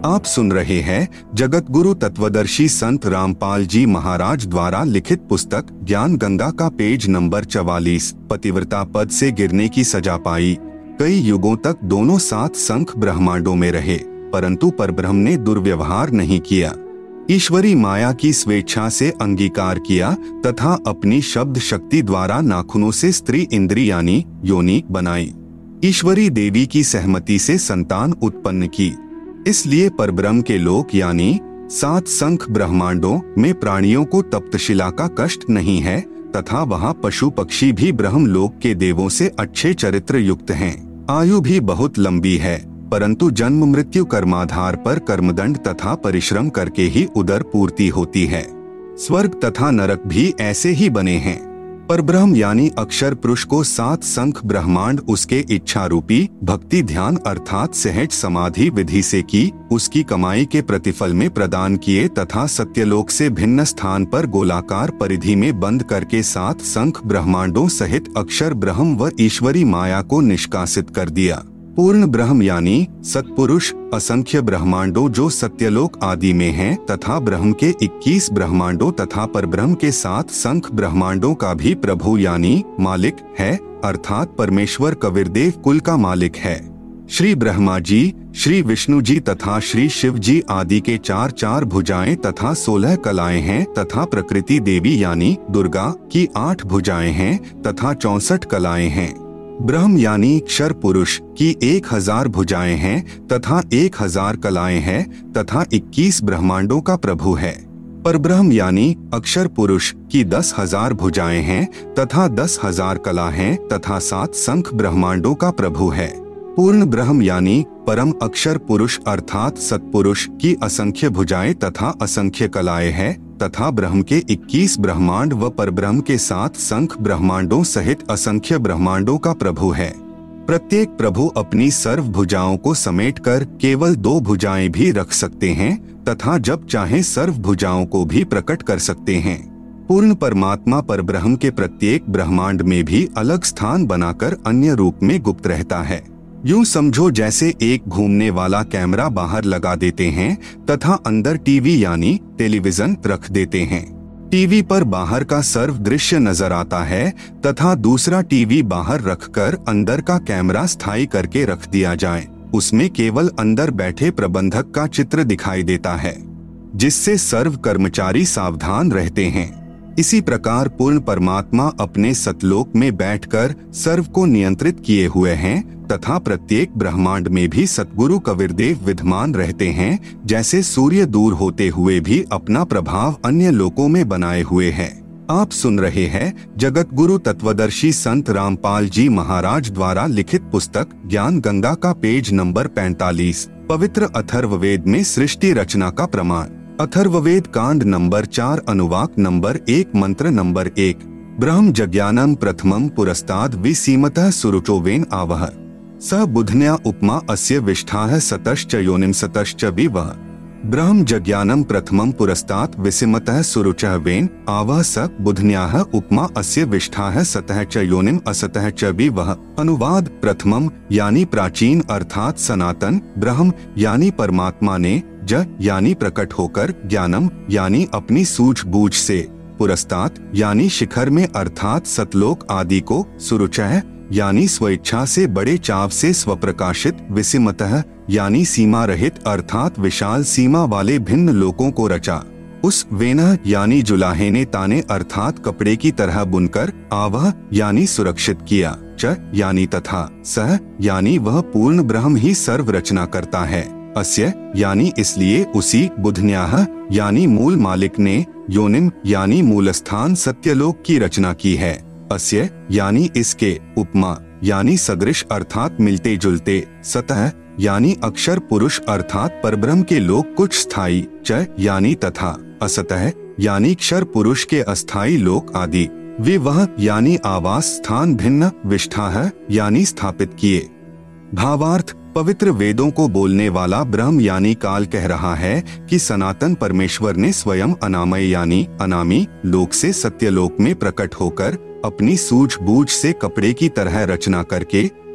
आप सुन रहे हैं जगत गुरु तत्वदर्शी संत रामपाल जी महाराज द्वारा लिखित पुस्तक ज्ञान गंगा का पेज नंबर 44। पतिव्रता पद से गिरने की सजा पाई। कई युगों तक दोनों सात संख ब्रह्मांडों में रहे, परंतु परब्रह्म ने दुर्व्यवहार नहीं किया। ईश्वरी माया की स्वेच्छा से अंगीकार किया तथा अपनी शब्द शक्ति द्वारा नाखूनों से स्त्री इंद्री यानी योनि बनाई। ईश्वरी देवी की सहमति से संतान उत्पन्न की। इसलिए परब्रह्म के लोक यानी सात संख ब्रह्मांडों में प्राणियों को तप्तशिला का कष्ट नहीं है तथा वहाँ पशु पक्षी भी ब्रह्म लोक के देवों से अच्छे चरित्र युक्त हैं। आयु भी बहुत लंबी है, परंतु जन्म मृत्यु कर्माधार पर कर्मदंड तथा परिश्रम करके ही उदर पूर्ति होती है। स्वर्ग तथा नरक भी ऐसे ही बने हैं। परब्रह्म यानी अक्षर पुरुष को सात संख ब्रह्मांड उसके इच्छा रूपी भक्ति ध्यान अर्थात सहज समाधि विधि से की उसकी कमाई के प्रतिफल में प्रदान किए तथा सत्यलोक से भिन्न स्थान पर गोलाकार परिधि में बंद करके सात संख ब्रह्मांडों सहित अक्षर ब्रह्म व ईश्वरी माया को निष्कासित कर दिया। पूर्ण ब्रह्म यानी सत्पुरुष असंख्य ब्रह्मांडों जो सत्यलोक आदि में हैं तथा ब्रह्म के 21 ब्रह्मांडों तथा परब्रह्म के सात संख ब्रह्मांडों का भी प्रभु यानी मालिक है, अर्थात परमेश्वर कबीरदेव कुल का मालिक है। श्री ब्रह्मा जी, श्री विष्णु जी तथा श्री शिव जी आदि के चार चार भुजाएं तथा 16 कलाएं हैं तथा प्रकृति देवी यानी दुर्गा की 8 भुजाएं हैं तथा 64 कलाएं हैं। ब्रह्म यानी क्षर पुरुष की 1000 भुजाएं हैं तथा 1000 कलाएं हैं तथा 21 ब्रह्मांडों का प्रभु है। परब्रह्म यानी अक्षर पुरुष की 10,000 भुजाएं हैं तथा 10,000 कला हैं तथा 7 संख ब्रह्मांडों का प्रभु है। पूर्ण ब्रह्म यानी परम अक्षर पुरुष अर्थात सत्पुरुष की असंख्य भुजाएं तथा असंख्य कलाएं हैं तथा ब्रह्म के 21 ब्रह्मांड व परब्रह्म के 7 संख ब्रह्मांडों सहित असंख्य ब्रह्मांडों का प्रभु है। प्रत्येक प्रभु अपनी सर्व भुजाओं को समेटकर केवल 2 भुजाएं भी रख सकते हैं तथा जब चाहे सर्व भुजाओं को भी प्रकट कर सकते हैं। पूर्ण परमात्मा परब्रह्म के प्रत्येक ब्रह्मांड में भी अलग स्थान बनाकर अन्य रूप में गुप्त रहता है। यूं समझो जैसे एक घूमने वाला कैमरा बाहर लगा देते हैं तथा अंदर टीवी यानी टेलीविजन रख देते हैं। टीवी पर बाहर का सर्व दृश्य नजर आता है तथा दूसरा टीवी बाहर रखकर अंदर का कैमरा स्थायी करके रख दिया जाए। उसमें केवल अंदर बैठे प्रबंधक का चित्र दिखाई देता है, जिससे सर्व कर्मचारी सावधान रहते हैं। इसी प्रकार पूर्ण परमात्मा अपने सतलोक में बैठकर सर्व को नियंत्रित किए हुए हैं तथा प्रत्येक ब्रह्मांड में भी सतगुरु कबीरदेव विद्यमान रहते हैं, जैसे सूर्य दूर होते हुए भी अपना प्रभाव अन्य लोकों में बनाए हुए है। आप सुन रहे हैं जगत गुरु तत्वदर्शी संत रामपाल जी महाराज द्वारा लिखित पुस्तक ज्ञान गंगा का पेज नंबर 45। पवित्र अथर्ववेद में सृष्टि रचना का प्रमाण। अथर्ववेद कांड नंबर 4 अनुवाक नंबर 1 मंत्र नंबर 1। ब्रह्म जज्ञानं प्रथमं पुरस्ताद् विसीमतः सुरुचोवेन आवह स बुधन्या उपमा अस्य विष्ठाः सतश्च योनिं सतश्च विवः। ब्रह्म जज्ञानं प्रथमं पुरस्तात् विसीमतः सुरुचः वेन आवह स बुधन्याः उपमा अस्य विष्ठाः सतः च योनिं असतः च विवः। अनुवाद। प्रथमम यानी प्राचीन अर्थात सनातन, ब्रह्म यानी परमात्मा ने, ज यानी प्रकट होकर, ज्ञानम यानी अपनी सूझबूझ से, पुरस्तात् यानी शिखर में अर्थात सतलोक आदि को, सुरुचः यानी स्वेच्छा से बड़े चाव से स्वप्रकाशित, विसीमतः यानी सीमा रहित अर्थात विशाल सीमा वाले भिन्न लोकों को रचा। उस वेनः यानी जुलाहे ने ताने अर्थात कपड़े की तरह बुनकर, आवह यानी सुरक्षित किया, च यानी तथा, सह यानी वह पूर्ण ब्रह्म ही सर्व रचना करता है, अस्य यानी इसलिए उसी, बुधन्याः यानी मूल मालिक ने, योनिम यानी मूल स्थान सत्यलोक की रचना की है, अस्य यानी इसके, उपमा यानी सदृश अर्थात मिलते जुलते, सतह यानी अक्षर पुरुष अर्थात परब्रह्म के लोक कुछ स्थायी, च यानी तथा, असतः यानी क्षर पुरुष के अस्थायी लोक आदि, विवह यानी आवास स्थान भिन्न, विष्ठाः यानी स्थापित किए। भावार्थ। पवित्र वेदों को बोलने वाला ब्रह्म यानी काल कह रहा है कि सनातन परमेश्वर ने स्वयं अनामय यानी अनामी लोक से सत्यलोक में प्रकट होकर अपनी सूझबूझ से कपड़े की तरह रचना करके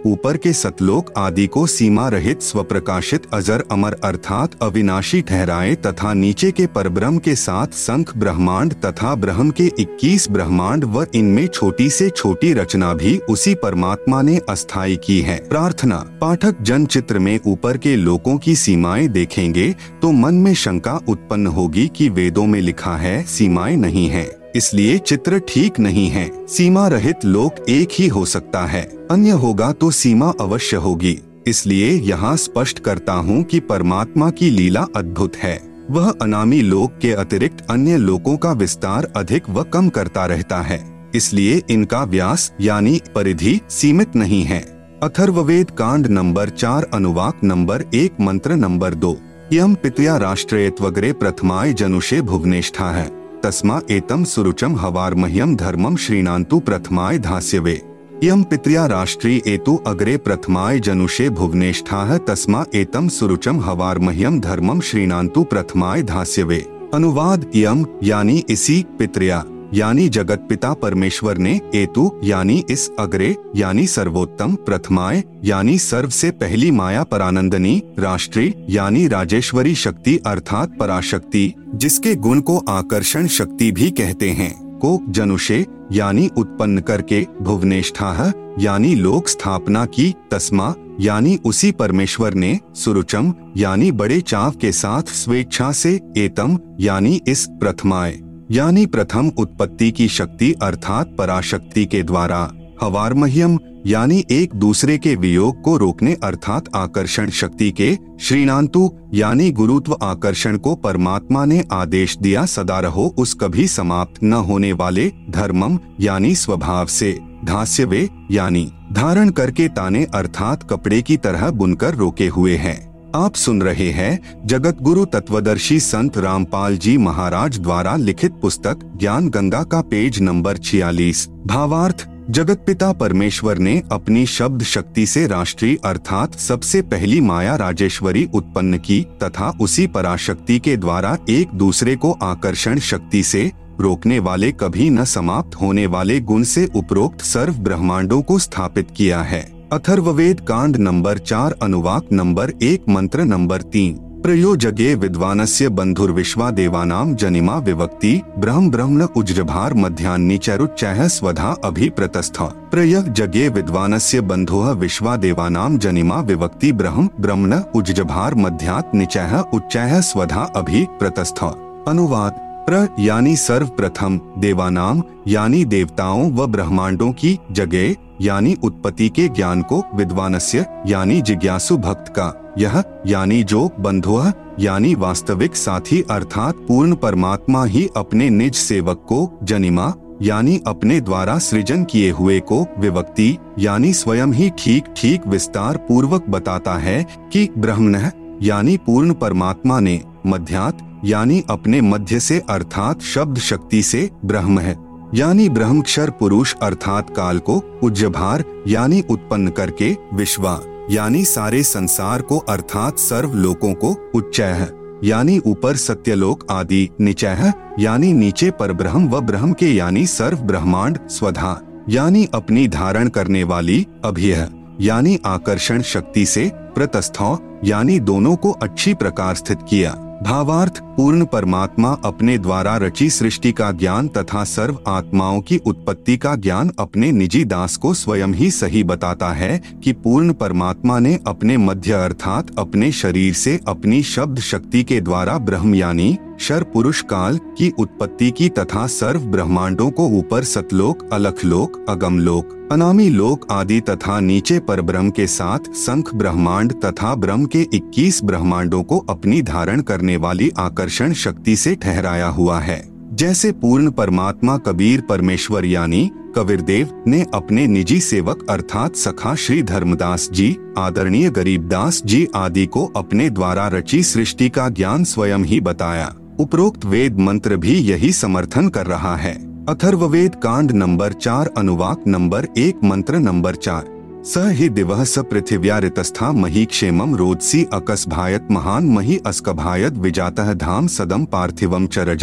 ऊपर के सतलोक आदि को सीमा रहित स्वप्रकाशित अजर अमर अर्थात अविनाशी ठहराए तथा नीचे के परब्रह्म के साथ संख ब्रह्मांड तथा ब्रह्म के 21 ब्रह्मांड व इनमें छोटी से छोटी रचना भी उसी परमात्मा ने अस्थायी की है। प्रार्थना। पाठक जन चित्र में ऊपर के लोकों की सीमाएं देखेंगे तो मन में शंका उत्पन्न होगी कि वेदों में लिखा है सीमाएं नहीं है, इसलिए चित्र ठीक नहीं है। सीमा रहित लोक एक ही हो सकता है, अन्य होगा तो सीमा अवश्य होगी। इसलिए यहाँ स्पष्ट करता हूँ कि परमात्मा की लीला अद्भुत है। वह अनामी लोक के अतिरिक्त अन्य लोकों का विस्तार अधिक व कम करता रहता है, इसलिए इनका व्यास यानी परिधि सीमित नहीं है। अथर्ववेद कांड नंबर 4 अनुवाक नंबर 1 मंत्र नंबर 2। यम पितया राष्ट्रयत्वग्रे प्रथमाय जनुषे भुवनेष्ठा है तस्मा एतम सुरुचम हवार्मह्यम धर्मम श्रीणान्तु प्रथमाय धास्यवे। यम पितया राष्ट्री एतु अग्रे प्रथमाय जनुषे भुवनेष्ठा तस्मा एतम सुरुचम हवार्मह्यम धर्मम श्रीणान्तु प्रथमाय धास्यवे। अनुवाद। यम यानी इसी, पितृया यानी जगत पिता परमेश्वर ने, एतु यानी इस, अग्रे यानी सर्वोत्तम, प्रथमाय यानी सर्व से पहली माया परानंदनी, राष्ट्री यानी राजेश्वरी शक्ति अर्थात पराशक्ति जिसके गुण को आकर्षण शक्ति भी कहते हैं, को जनुषे यानी उत्पन्न करके, भुवनेष्ठा यानी लोक स्थापना की, तस्मा यानी उसी परमेश्वर ने, सुरुचम यानी बड़े चाव के साथ स्वेच्छा से, एतम यानी इस, प्रथमाय यानी प्रथम उत्पत्ति की शक्ति अर्थात पराशक्ति के द्वारा, हवार्मह्यम यानी एक दूसरे के वियोग को रोकने अर्थात आकर्षण शक्ति के, श्रीणान्तु यानी गुरुत्व आकर्षण को परमात्मा ने आदेश दिया सदा रहो उस कभी समाप्त न होने वाले, धर्मम यानी स्वभाव से, धास्यवे यानी धारण करके ताने अर्थात कपड़े की तरह बुनकर रोके हुए हैं। आप सुन रहे हैं जगत गुरु तत्वदर्शी संत रामपाल जी महाराज द्वारा लिखित पुस्तक ज्ञान गंगा का पेज नंबर 46। भावार्थ। जगत पिता परमेश्वर ने अपनी शब्द शक्ति से राष्ट्रीय अर्थात सबसे पहली माया राजेश्वरी उत्पन्न की तथा उसी पराशक्ति के द्वारा एक दूसरे को आकर्षण शक्ति से रोकने वाले कभी न समाप्त होने वाले गुण से उपरोक्त सर्व ब्रह्मांडों को स्थापित किया है। अथर्ववेद कांड नंबर 4 अनुवाक नंबर 1 मंत्र नंबर 3। प्रयोजगे विद्वानस्य बंधुर्विश्वा देवानाम जनिमा विवक्ति ब्रह्म ब्रह्मण उज्जभार मध्यान्निचरुच्चैः स्वधा अभिप्रतस्थ। प्रयोजगे विद्वानस्य बंधुः विश्वा देवानाम जनिमा विवक्ति ब्रह्म ब्रह्मण उज्जभार मध्यान्निचैः उच्चैः स्वधा अभिप्रतस्थ। अनुवाद। प्र यानी सर्वप्रथम, देवानाम यानी देवताओं व ब्रह्मांडों की, जगे यानी उत्पत्ति के ज्ञान को, विद्वानस्य यानी जिज्ञासु भक्त का, यह यानी जो, बंधुः यानी वास्तविक साथी अर्थात पूर्ण परमात्मा ही अपने निज सेवक को, जनिमा यानी अपने द्वारा सृजन किए हुए को, विवक्ति यानी स्वयं ही ठीक ठीक विस्तार पूर्वक बताता है कि, ब्रह्मणः यानी पूर्ण परमात्मा ने, मध्यात् यानी अपने मध्य से अर्थात शब्द शक्ति से, ब्रह्म है यानी ब्रह्मक्षर पुरुष अर्थात काल को, उज्जभार यानी उत्पन्न करके, विश्वा यानी सारे संसार को अर्थात सर्व लोकों को, उच्चैः यानी ऊपर सत्यलोक आदि, निचैः यानी नीचे परब्रह्म व ब्रह्म के यानी सर्व ब्रह्मांड, स्वधा यानी अपनी धारण करने वाली, अभियः यानी आकर्षण शक्ति से, प्रतस्थौ यानी दोनों को अच्छी प्रकार स्थित किया। भावार्थ। पूर्ण परमात्मा अपने द्वारा रची सृष्टि का ज्ञान तथा सर्व आत्माओं की उत्पत्ति का ज्ञान अपने निजी दास को स्वयं ही सही बताता है कि पूर्ण परमात्मा ने अपने मध्य अर्थात अपने शरीर से अपनी शब्द शक्ति के द्वारा ब्रह्म यानी शर पुरुष काल की उत्पत्ति की तथा सर्व ब्रह्मांडों को ऊपर सतलोक, अलखलोक, अगमलोक, अनामी लोक आदि तथा नीचे परब्रह्म के साथ संख ब्रह्मांड तथा ब्रह्म के 21 ब्रह्मांडों को अपनी धारण करने वाली आकर्षण शक्ति से ठहराया हुआ है। जैसे पूर्ण परमात्मा कबीर परमेश्वर यानी कबीरदेव ने अपने निजी सेवक अर्थात सखा श्री धर्मदास जी, आदरणीय गरीबदास जी आदि को अपने द्वारा रची सृष्टि का ज्ञान स्वयं ही बताया। उपरोक्त वेद मंत्र भी यही समर्थन कर रहा है। अथर्ववेद कांड नंबर 4 अनुवाक नंबर 1 मंत्र नंबर 4। स हि दिवः स पृथिव्या ऋतस्था मही क्षेमं रोदसी अकस्भायत महान मही अस्कभायत विजातः धाम सदम पार्थिवम चरजय।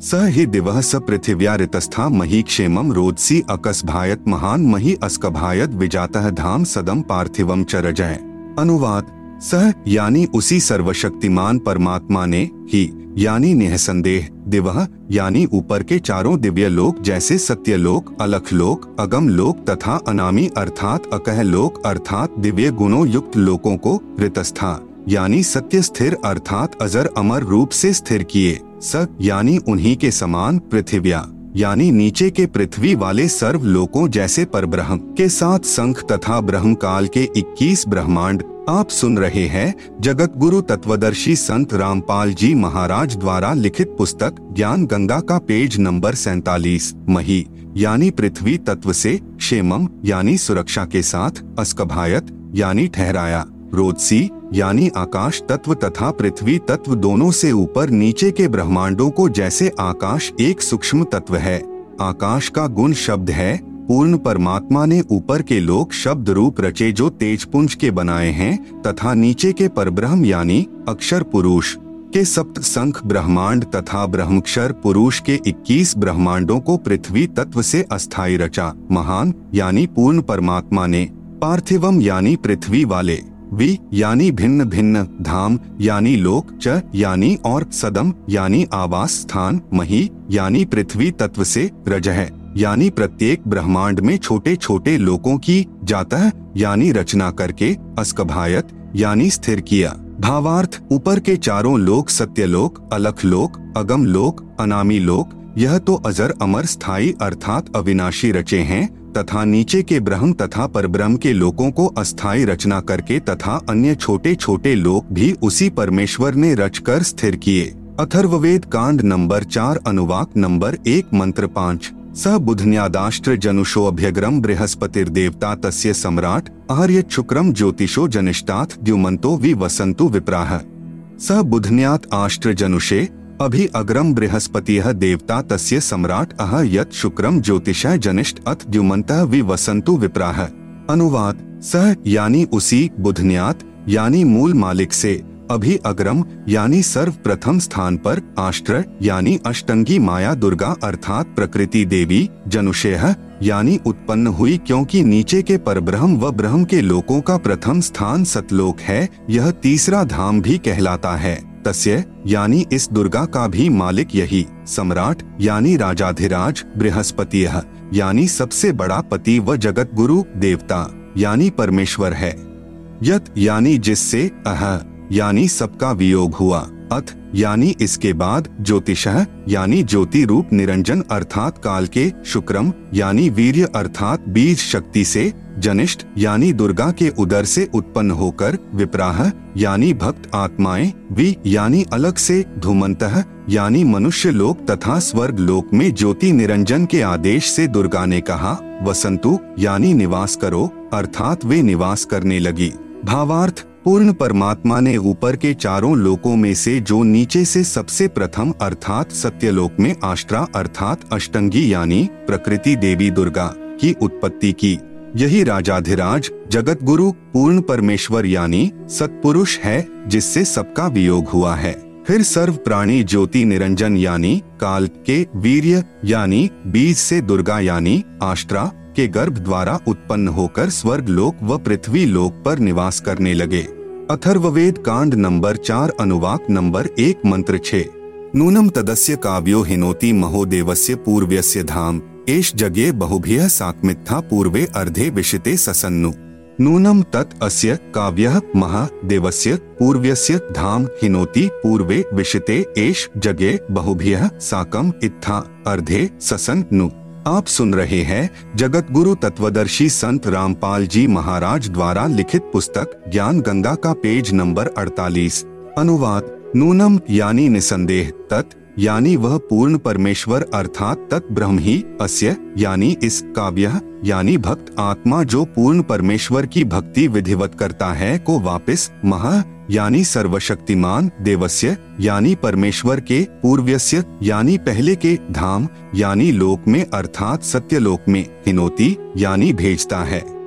स हि दिवः स पृथिव्या ऋतस्था मही क्षेमं रोदसी अकस्भायत महान मही अस्कभायत विजातः धाम सदम पार्थिवम च रजय। अनुवाद: सह यानी उसी सर्वशक्तिमान परमात्मा ने, ही यानी निःसंदेह, दिवः यानी ऊपर के चारों दिव्य लोक जैसे सत्यलोक, अलखलोक, अगम लोक तथा अनामी अर्थात अकह लोक अर्थात दिव्य गुणों युक्त लोकों को, ऋतस्था यानी सत्य स्थिर अर्थात अजर अमर रूप से स्थिर किए, स यानी उन्हीं के समान, पृथिव्या यानी नीचे के पृथ्वी वाले सर्व लोकों जैसे परब्रह्म के साथ शंख तथा ब्रह्म काल के 21 ब्रह्मांड। आप सुन रहे हैं जगत गुरु तत्वदर्शी संत रामपाल जी महाराज द्वारा लिखित पुस्तक ज्ञान गंगा का पेज नंबर 47। मही यानी पृथ्वी तत्व से, क्षेमम यानी सुरक्षा के साथ, अस्कभायत यानी ठहराया, रोदसी यानी आकाश तत्व तथा पृथ्वी तत्व दोनों से ऊपर नीचे के ब्रह्मांडों को जैसे आकाश एक सूक्ष्म तत्व है। आकाश का गुण शब्द है। पूर्ण परमात्मा ने ऊपर के लोक शब्द रूप रचे जो तेजपुंज के बनाए हैं तथा नीचे के परब्रह्म यानी अक्षर पुरुष के सप्त संख ब्रह्मांड तथा ब्रह्मक्षर पुरुष के 21 ब्रह्मांडों को पृथ्वी तत्व से अस्थायी रचा। महान यानी पूर्ण परमात्मा ने, पार्थिवम यानी पृथ्वी वाले, वि यानी भिन्न भिन्न, धाम यानी लोक, च यानी और, सदम यानी आवास स्थान, मही यानी पृथ्वी तत्व से, रजह यानी प्रत्येक ब्रह्मांड में छोटे छोटे लोकों की, जातः यानी रचना करके, अस्कभायत यानी स्थिर किया। भावार्थ: ऊपर के चारों लोक सत्यलोक, अलखलोक, अगम लोक, अनामी लोक, यह तो अजर अमर स्थायी अर्थात अविनाशी रचे हैं तथा नीचे के ब्रह्म तथा परब्रह्म के लोकों को अस्थायी रचना करके तथा अन्य छोटे छोटे लोक भी उसी परमेश्वर ने रचकर स्थिर किए। अथर्ववेद कांड नंबर 4 अनुवाक नंबर 1 मंत्र 5। स बुधन्यादाष्ट्र जनुषो अभ्यग्रम बृहस्पतिर्देवता तस्य सम्राट आहर्य शुक्रम ज्योतिषो जनिष्ठात् द्युमन्तो वि वसन्तु विप्राह। स बुधन्यात् आष्ट्र जनुषे अभि अग्रम बृहस्पतिः देवता तस्य सम्राट अह यत् शुक्रम ज्योतिषः जनिष्ठ अथ द्युमन्तः वि वसन्तु विप्राह। अनुवाद: सह यानी उसी, बुधन्यात यानी मूल मालिक से, अभि अग्रम यानी सर्वप्रथम स्थान पर, आष्ट्र यानी अष्टंगी माया दुर्गा अर्थात प्रकृति देवी, जनुषेह यानी उत्पन्न हुई क्योंकि नीचे के परब्रह्म व ब्रह्म के लोकों का प्रथम स्थान सतलोक है, यह तीसरा धाम भी कहलाता है। तस्य यानी इस दुर्गा का भी मालिक यही, सम्राट यानी राजाधिराज, बृहस्पतिः यानी सबसे बड़ा पति व जगत गुरु देवता यानी परमेश्वर है। यत यानी जिससे, अह यानी सबका वियोग हुआ, अथ यानी इसके बाद, ज्योतिषः यानी ज्योति रूप निरंजन अर्थात काल के, शुक्रम यानी वीर्य अर्थात बीज शक्ति से, जनिष्ठ यानी दुर्गा के उदर से उत्पन्न होकर, विप्राह यानी भक्त आत्माएं, वि यानी अलग से, धूमन्तः यानी मनुष्य लोक तथा स्वर्ग लोक में ज्योति निरंजन के आदेश से दुर्गा ने कहा, वसंतु यानी निवास करो अर्थात वे निवास करने लगी। भावार्थ: पूर्ण परमात्मा ने ऊपर के चारों लोकों में से जो नीचे से सबसे प्रथम अर्थात सत्यलोक में आष्ट्रा अर्थात अष्टंगी यानी प्रकृति देवी दुर्गा की उत्पत्ति की। यही राजाधिराज जगत गुरु पूर्ण परमेश्वर यानी सत्पुरुष है जिससे सबका वियोग हुआ है। फिर सर्व प्राणी ज्योति निरंजन यानी काल के वीर्य यानी बीज से दुर्गा यानी आष्ट्रा के गर्भ द्वारा उत्पन्न होकर स्वर्ग लोक व पृथ्वी लोक पर निवास करने लगे। अथर्ववेद कांड नंबर 4 अनुवाक नंबर 1 मंत्र 6। नूनम तदस्य काव्यो हिनोति महोदेवस्य पूर्व्यस्य धाम एष जगे बहुभिः साक्मित्था पूर्वे अर्धे विशिते ससन्नु। नूनम तत् अस्य काव्यः महादेवस्य पूर्व्यस्य धाम हिनोति पूर्वे विशिते एष जगे बहुभिः साकम इत्था अर्धे ससन्नु। आप सुन रहे हैं जगत गुरु तत्वदर्शी संत रामपाल जी महाराज द्वारा लिखित पुस्तक ज्ञान गंगा का पेज नंबर 48। अनुवाद: नूनम यानी निसंदेह, तत् यानी वह पूर्ण परमेश्वर अर्थात तत् ब्रह्म ही, अस्य यानी इस, काव्य यानी भक्त आत्मा जो पूर्ण परमेश्वर की भक्ति विधिवत करता है को वापिस, महा यानी सर्वशक्तिमान, देवस्य यानी परमेश्वर के, पूर्व्यस्य यानी पहले के, धाम यानी लोक में अर्थात सत्यलोक में, हिनोति यानी भेजता है।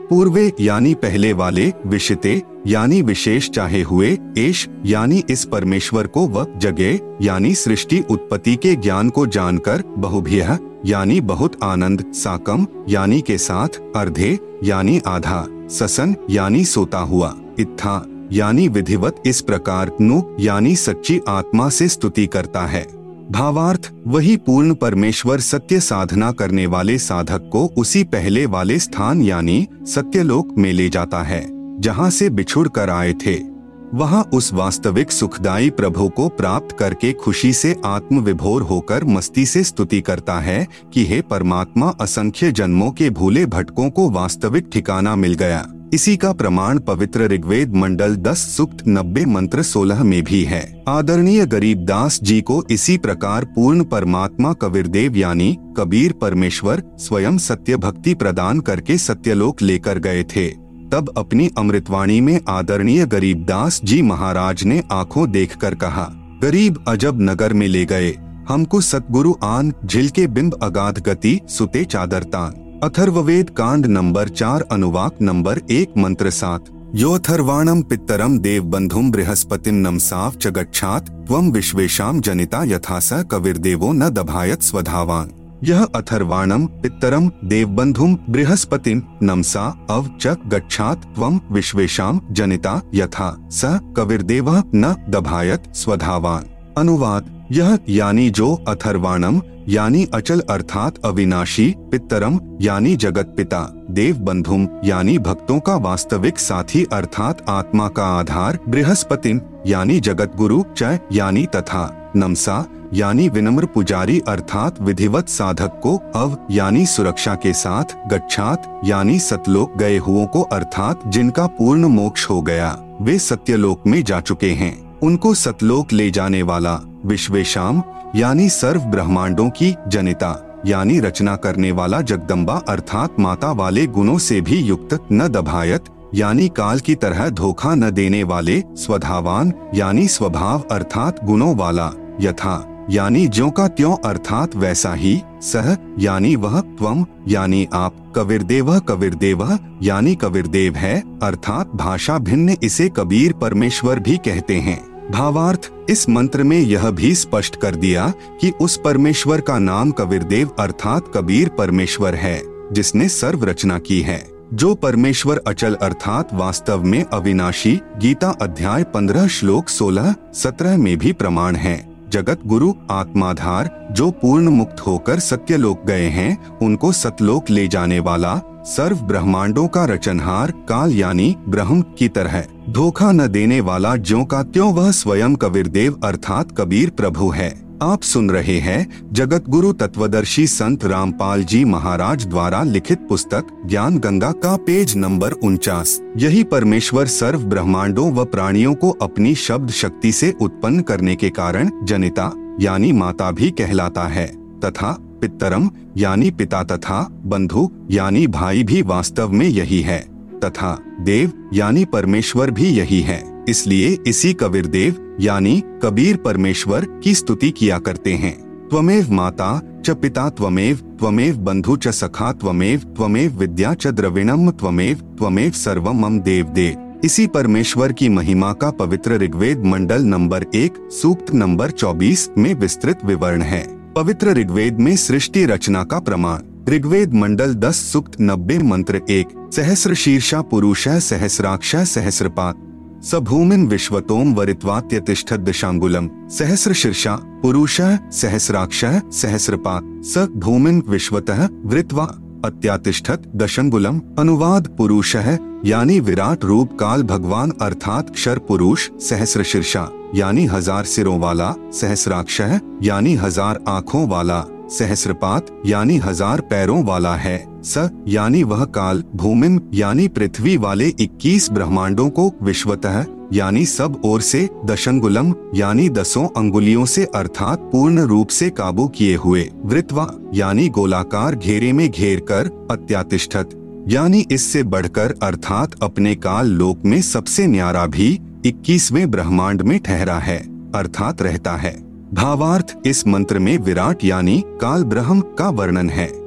पूर्वे यानी पहले वाले, विशिते यानी विशेष चाहे हुए, एश यानी इस परमेश्वर को व जगह यानी सृष्टि उत्पत्ति के ज्ञान को जानकर, बहुभ्यः यानी बहुत आनंद, साकम यानी के साथ, अर्धे यानी आधा, ससन यानी सोता हुआ, इत्था यानी विधिवत इस प्रकार, नु यानी सच्ची आत्मा से स्तुति करता है। भावार्थ, वही पूर्ण परमेश्वर सत्य साधना करने वाले साधक को उसी पहले वाले स्थान यानी सत्यलोक में ले जाता है जहाँ से बिछुड़ कर आए थे। वहाँ उस वास्तविक सुखदायी प्रभु को प्राप्त करके खुशी से आत्म विभोर होकर मस्ती से स्तुति करता है कि हे परमात्मा, असंख्य जन्मों के भूले भटकों को वास्तविक ठिकाना मिल गया। इसी का प्रमाण पवित्र ऋग्वेद मंडल 10 सूक्त 90 मंत्र 16 में भी है। आदरणीय गरीबदास जी को इसी प्रकार पूर्ण परमात्मा कबीरदेव यानी कबीर परमेश्वर स्वयं सत्य भक्ति प्रदान करके सत्यलोक लेकर गए थे। तब अपनी अमृतवाणी में आदरणीय गरीबदास जी महाराज ने आंखों देखकर कहा, गरीब अजब नगर में ले गए हमको सतगुरु आन, झिल के बिंब अगाध गति, सुते चादरतान। अथर्ववेद कांड नंबर 4 अनुवाक नंबर 1 मंत्र 7। यो अथर्वाणम पित्तरम देव बंधुम बृहस्पतिम नमसाव च गच्छात त्वं विश्वेशाम जनिता यथा स कविर्देवो न दभायत स्वधावान। यह अथर्वाणम पित्तरम देवबंधुम बृहस्पतिम नमसा अव च गच्छात त्वं विश्वेशाम जनिता यथा स कविर्देवः न दभायत स्वधावान। अनुवाद, यह यानी जो अथर्वाणम यानी अचल अर्थात अविनाशी, पित्तरम यानी जगत पिता, देव बंधुम यानी भक्तों का वास्तविक साथी अर्थात आत्मा का आधार, बृहस्पतिम यानी जगत गुरु, च यानी तथा, नमसा यानी विनम्र पुजारी अर्थात विधिवत साधक को, अव यानी सुरक्षा के साथ, गच्छात यानी सतलोक गए हुओं को अर्थात जिनका पूर्ण मोक्ष हो गया, वे सत्यलोक में जा चुके हैं, उनको सतलोक ले जाने वाला, विश्वेशाम यानी सर्व ब्रह्मांडों की, जनिता यानी रचना करने वाला जगदम्बा अर्थात माता वाले गुणों से भी युक्त, न दभायत यानी काल की तरह धोखा न देने वाले, स्वधावान यानी स्वभाव अर्थात गुणों वाला, यथा यानी ज्यों का त्यों अर्थात वैसा ही, सह यानी वह, त्वम यानी आप, कबीरदेवः कबीरदेवः यानी कबीरदेव है अर्थात भाषा भिन्न इसे कबीर परमेश्वर भी कहते हैं। भावार्थ, इस मंत्र में यह भी स्पष्ट कर दिया कि उस परमेश्वर का नाम कबीरदेव अर्थात कबीर परमेश्वर है जिसने सर्व रचना की है। जो परमेश्वर अचल अर्थात वास्तव में अविनाशी, गीता अध्याय 15 श्लोक 16-17 में भी प्रमाण है। जगत गुरु आत्माधार जो पूर्ण मुक्त होकर सत्यलोक गए हैं, उनको सतलोक ले जाने वाला, सर्व ब्रह्मांडों का रचनहार, काल यानी ब्रह्म की तरह धोखा न देने वाला, ज्यों का त्यों वह स्वयं कबीरदेव अर्थात कबीर प्रभु है। आप सुन रहे हैं जगत गुरु तत्वदर्शी संत रामपाल जी महाराज द्वारा लिखित पुस्तक ज्ञान गंगा का पेज नंबर 49। यही परमेश्वर सर्व ब्रह्मांडों व प्राणियों को अपनी शब्द शक्ति से उत्पन्न करने के कारण जनिता यानी माता भी कहलाता है, तथा पित्तरम यानी पिता तथा बंधु यानी भाई भी वास्तव में यही है, तथा देव यानी परमेश्वर भी यही है। इसलिए इसी कबीरदेव यानी कबीर परमेश्वर की स्तुति किया करते हैं। त्वमेव माता च पिता त्वमेव, त्वमेव बंधु च सखा त्वमेव, त्वमेव विद्या च द्रविणम त्वमेव, त्वमेव सर्वम मम देव देव। इसी परमेश्वर की महिमा का पवित्र ऋग्वेद मंडल नंबर 1 सूक्त नंबर 24 में विस्तृत विवरण है। पवित्र ऋग्वेद में सृष्टि रचना का प्रमाण, ऋग्वेद मंडल 10 सूक्त 90 मंत्र 1, सहस्र शीर्षा पुरुषः सहस्राक्षः सहस्रपात् स भूमिन विश्वतोम वरित्वात्यतिष्ठत् दशांगुलम। सहस्र शीर्षा पुरुषः सहस्राक्षः सहस्रपात् स भूमिन विश्वतः वृत्वा अत्यातिष्ठत् दशंगुलम। अनुवाद, पुरुषः यानी विराट रूप काल भगवान अर्थात क्षर पुरुष, सहस्र शीर्षा यानी 1000 सिरों वाला, सहस्राक्षः यानी 1000 आँखों वाला, सहस्रपात यानी 1000 पैरों वाला है, स यानी वह काल, भूमिन यानी पृथ्वी वाले 21 ब्रह्मांडों को, विश्वतः यानी सब ओर से, दशंगुलम यानी 10 अंगुलियों से अर्थात पूर्ण रूप से काबू किए हुए, वृत्वा यानी गोलाकार घेरे में घेर कर, अत्यातिष्ठत यानी इससे बढ़कर अर्थात अपने काल लोक में सबसे न्यारा भी 21वें ब्रह्मांड में ठहरा है अर्थात रहता है। भावार्थ, इस मंत्र में विराट यानी काल ब्रह्म का वर्णन है।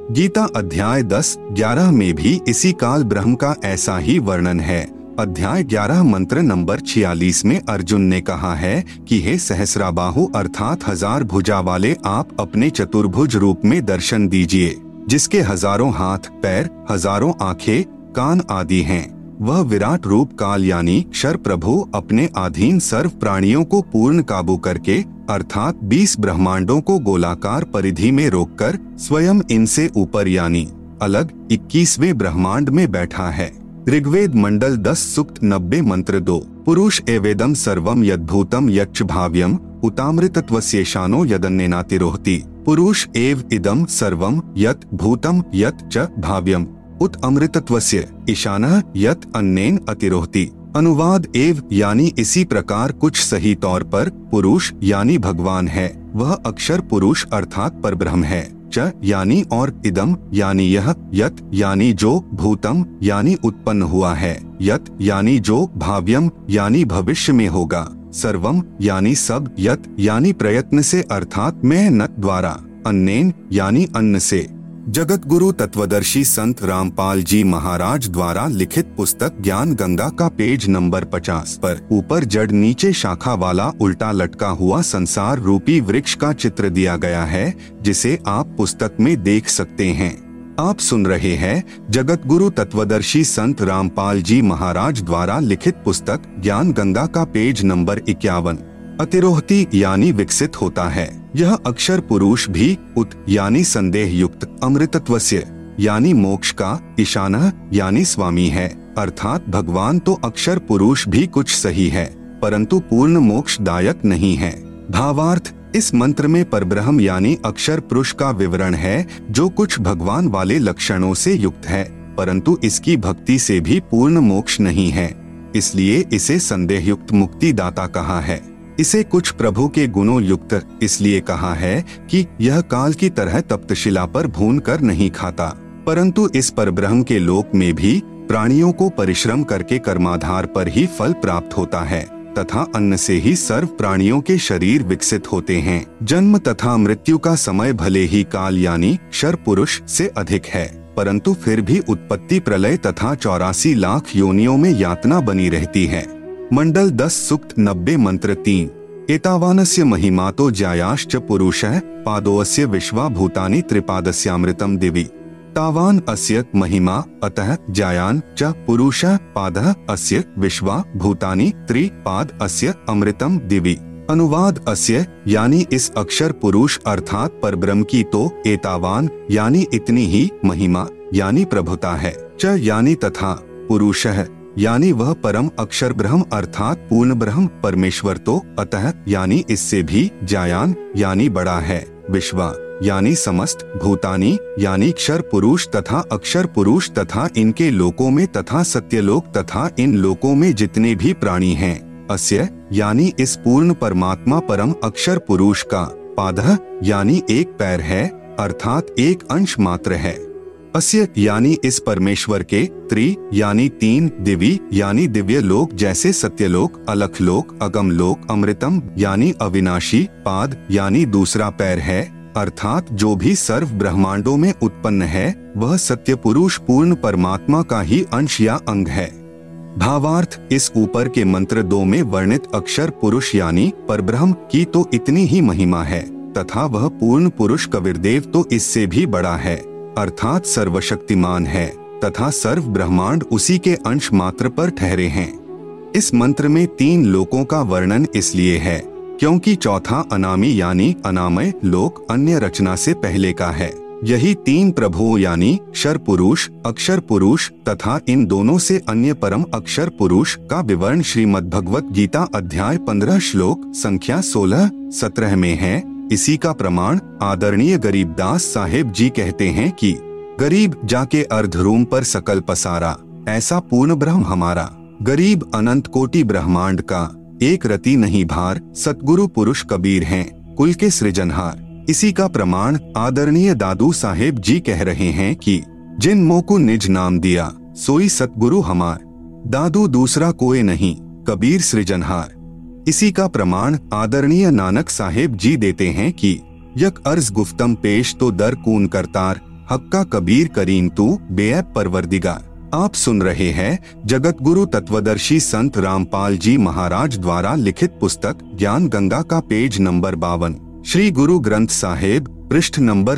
गीता अध्याय 10-11 में भी इसी काल ब्रह्म का ऐसा ही वर्णन है। अध्याय 11 मंत्र नंबर 46 में अर्जुन ने कहा है कि हे सहस्राबाहु अर्थात 1000 भुजा वाले, आप अपने चतुर्भुज रूप में दर्शन दीजिए, जिसके हजारों हाथ पैर, हजारों आंखें, कान आदि हैं। वह विराट रूप काल यानी क्षर प्रभु अपने अधीन सर्व प्राणियों को पूर्ण काबू करके अर्थात 20 ब्रह्मांडों को गोलाकार परिधि में रोककर स्वयं इनसे ऊपर यानी अलग 21वें ब्रह्मांड में बैठा है। ऋग्वेद मंडल 10 सूक्त 90 मंत्र 2। पुरुष एवेदम सर्वम यद्भूतम यच्च भाव्यम उतामृतत्वस्येषानो यदन्नेनातिरोहति। पुरुष एव इदम सर्वम यत् भूतम यत् च भाव्यम उत अमृतत्वस्य ईशानः यत् अन्नेन अतिरोहति। अनुवाद एव यानी इसी प्रकार कुछ सही तौर पर पुरुष यानी भगवान है, वह अक्षर पुरुष अर्थात परब्रह्म है। च यानी और इदम यानी यह, यत यानी जो, भूतम यानी उत्पन्न हुआ है, यत यानी जो, भाव्यम यानी भविष्य में होगा, सर्वम यानी सब, यत यानी प्रयत्न से अर्थात मेहनत द्वारा, अन्नेन यानी अन्न से। जगत गुरु तत्वदर्शी संत रामपाल जी महाराज द्वारा लिखित पुस्तक ज्ञान गंगा का पेज नंबर 50 पर ऊपर जड़ नीचे शाखा वाला उल्टा लटका हुआ संसार रूपी वृक्ष का चित्र दिया गया है, जिसे आप पुस्तक में देख सकते हैं। आप सुन रहे हैं जगत गुरु तत्वदर्शी संत रामपाल जी महाराज द्वारा लिखित पुस्तक ज्ञान गंगा का पेज नंबर 51। अतिरोहति यानी विकसित होता है। यह अक्षर पुरुष भी उत यानी संदेह युक्त, अमृतत्वस्य यानी मोक्ष का, ईशानः यानी स्वामी है, अर्थात भगवान तो अक्षर पुरुष भी कुछ सही है, परंतु पूर्ण मोक्षदायक नहीं है। भावार्थ, इस मंत्र में परब्रह्म यानी अक्षर पुरुष का विवरण है, जो कुछ भगवान वाले लक्षणों से युक्त है, परंतु इसकी भक्ति से भी पूर्ण मोक्ष नहीं है, इसलिए इसे संदेह युक्त मुक्ति दाता कहा है। इसे कुछ प्रभु के गुणों युक्त इसलिए कहा है कि यह काल की तरह तप्तशिला पर भून कर नहीं खाता, परंतु इस परब्रह्म के लोक में भी प्राणियों को परिश्रम करके कर्माधार पर ही फल प्राप्त होता है तथा अन्न से ही सर्व प्राणियों के शरीर विकसित होते हैं। जन्म तथा मृत्यु का समय भले ही काल यानी क्षर पुरुष से अधिक है, परंतु फिर भी उत्पत्ति प्रलय तथा 84 लाख योनियों में यातना बनी रहती है। मंडल 10 सूक्त 90 मंत्र 3। एतावानस्य महिमातो ज्यायाश्च पुरुषः पादोऽस्य विश्वा भूतानि त्रिपादस्यामृतम दिवि। तावान अस्य महिमा अतः ज्यायान च पुरुषः पादः अस्य विश्वा भूतानि त्रिपाद अस्य अमृतम दिवि। अनुवाद अस्य यानी इस अक्षर पुरुष अर्थात परब्रह्म की तो एतावान यानी इतनी ही महिमा यानी प्रभुता है, च यानी तथा, पुरुषः यानी वह परम अक्षर ब्रह्म अर्थात पूर्ण ब्रह्म परमेश्वर तो अतः यानी इससे भी, ज्यायान यानी बड़ा है, विश्वा यानी समस्त, भूतानी यानी क्षर पुरुष तथा अक्षर पुरुष तथा इनके लोकों में तथा सत्यलोक तथा इन लोकों में जितने भी प्राणी हैं, अस्य यानी इस पूर्ण परमात्मा परम अक्षर पुरुष का, पादः यानी एक पैर है अर्थात एक अंश मात्र है, अस्य यानी इस परमेश्वर के, त्रि यानी 3, दिवी यानी दिव्य लोक जैसे सत्यलोक, अलख लोक, अगम लोक, अमृतम यानी अविनाशी, पाद यानी दूसरा पैर है, अर्थात जो भी सर्व ब्रह्मांडों में उत्पन्न है वह सत्य पुरुष पूर्ण परमात्मा का ही अंश या अंग है। भावार्थ, इस ऊपर के मंत्र 2 में वर्णित अक्षर पुरुष यानी परब्रह्म की तो इतनी ही महिमा है तथा वह पूर्ण पुरुष कबीरदेव तो इससे भी बड़ा है, अर्थात सर्वशक्तिमान है तथा सर्व ब्रह्मांड उसी के अंश मात्र पर ठहरे हैं। इस मंत्र में 3 लोकों का वर्णन इसलिए है क्योंकि चौथा अनामी यानी अनामय लोक अन्य रचना से पहले का है। यही 3 प्रभुओं यानी क्षर पुरुष, अक्षर पुरुष तथा इन दोनों से अन्य परम अक्षर पुरुष का विवरण श्रीमद् भगवत गीता अध्याय 15 श्लोक संख्या 16-17 में है। इसी का प्रमाण आदरणीय गरीबदास साहेब जी कहते हैं कि गरीब जाके अर्धरूम पर सकल पसारा, ऐसा पूर्ण ब्रह्म हमारा, गरीब अनंत कोटि ब्रह्मांड का, एक रति नहीं भार, सतगुरु पुरुष कबीर हैं कुल के सृजनहार। इसी का प्रमाण आदरणीय दादू साहेब जी कह रहे हैं कि जिन मोह को निज नाम दिया सोई सतगुरु हमार, दादू दूसरा कोई नहीं, कबीर सृजनहार। इसी का प्रमाण आदरणीय नानक साहेब जी देते हैं कि यक अर्ज गुफ्तम पेश तो दर कून करतार, हक्का कबीर करीम तू बेऐब परवरदिगार। आप सुन रहे हैं जगत गुरु तत्वदर्शी संत रामपाल जी महाराज द्वारा लिखित पुस्तक ज्ञान गंगा का पेज नंबर 52, श्री गुरु ग्रंथ साहिब, पृष्ठ नंबर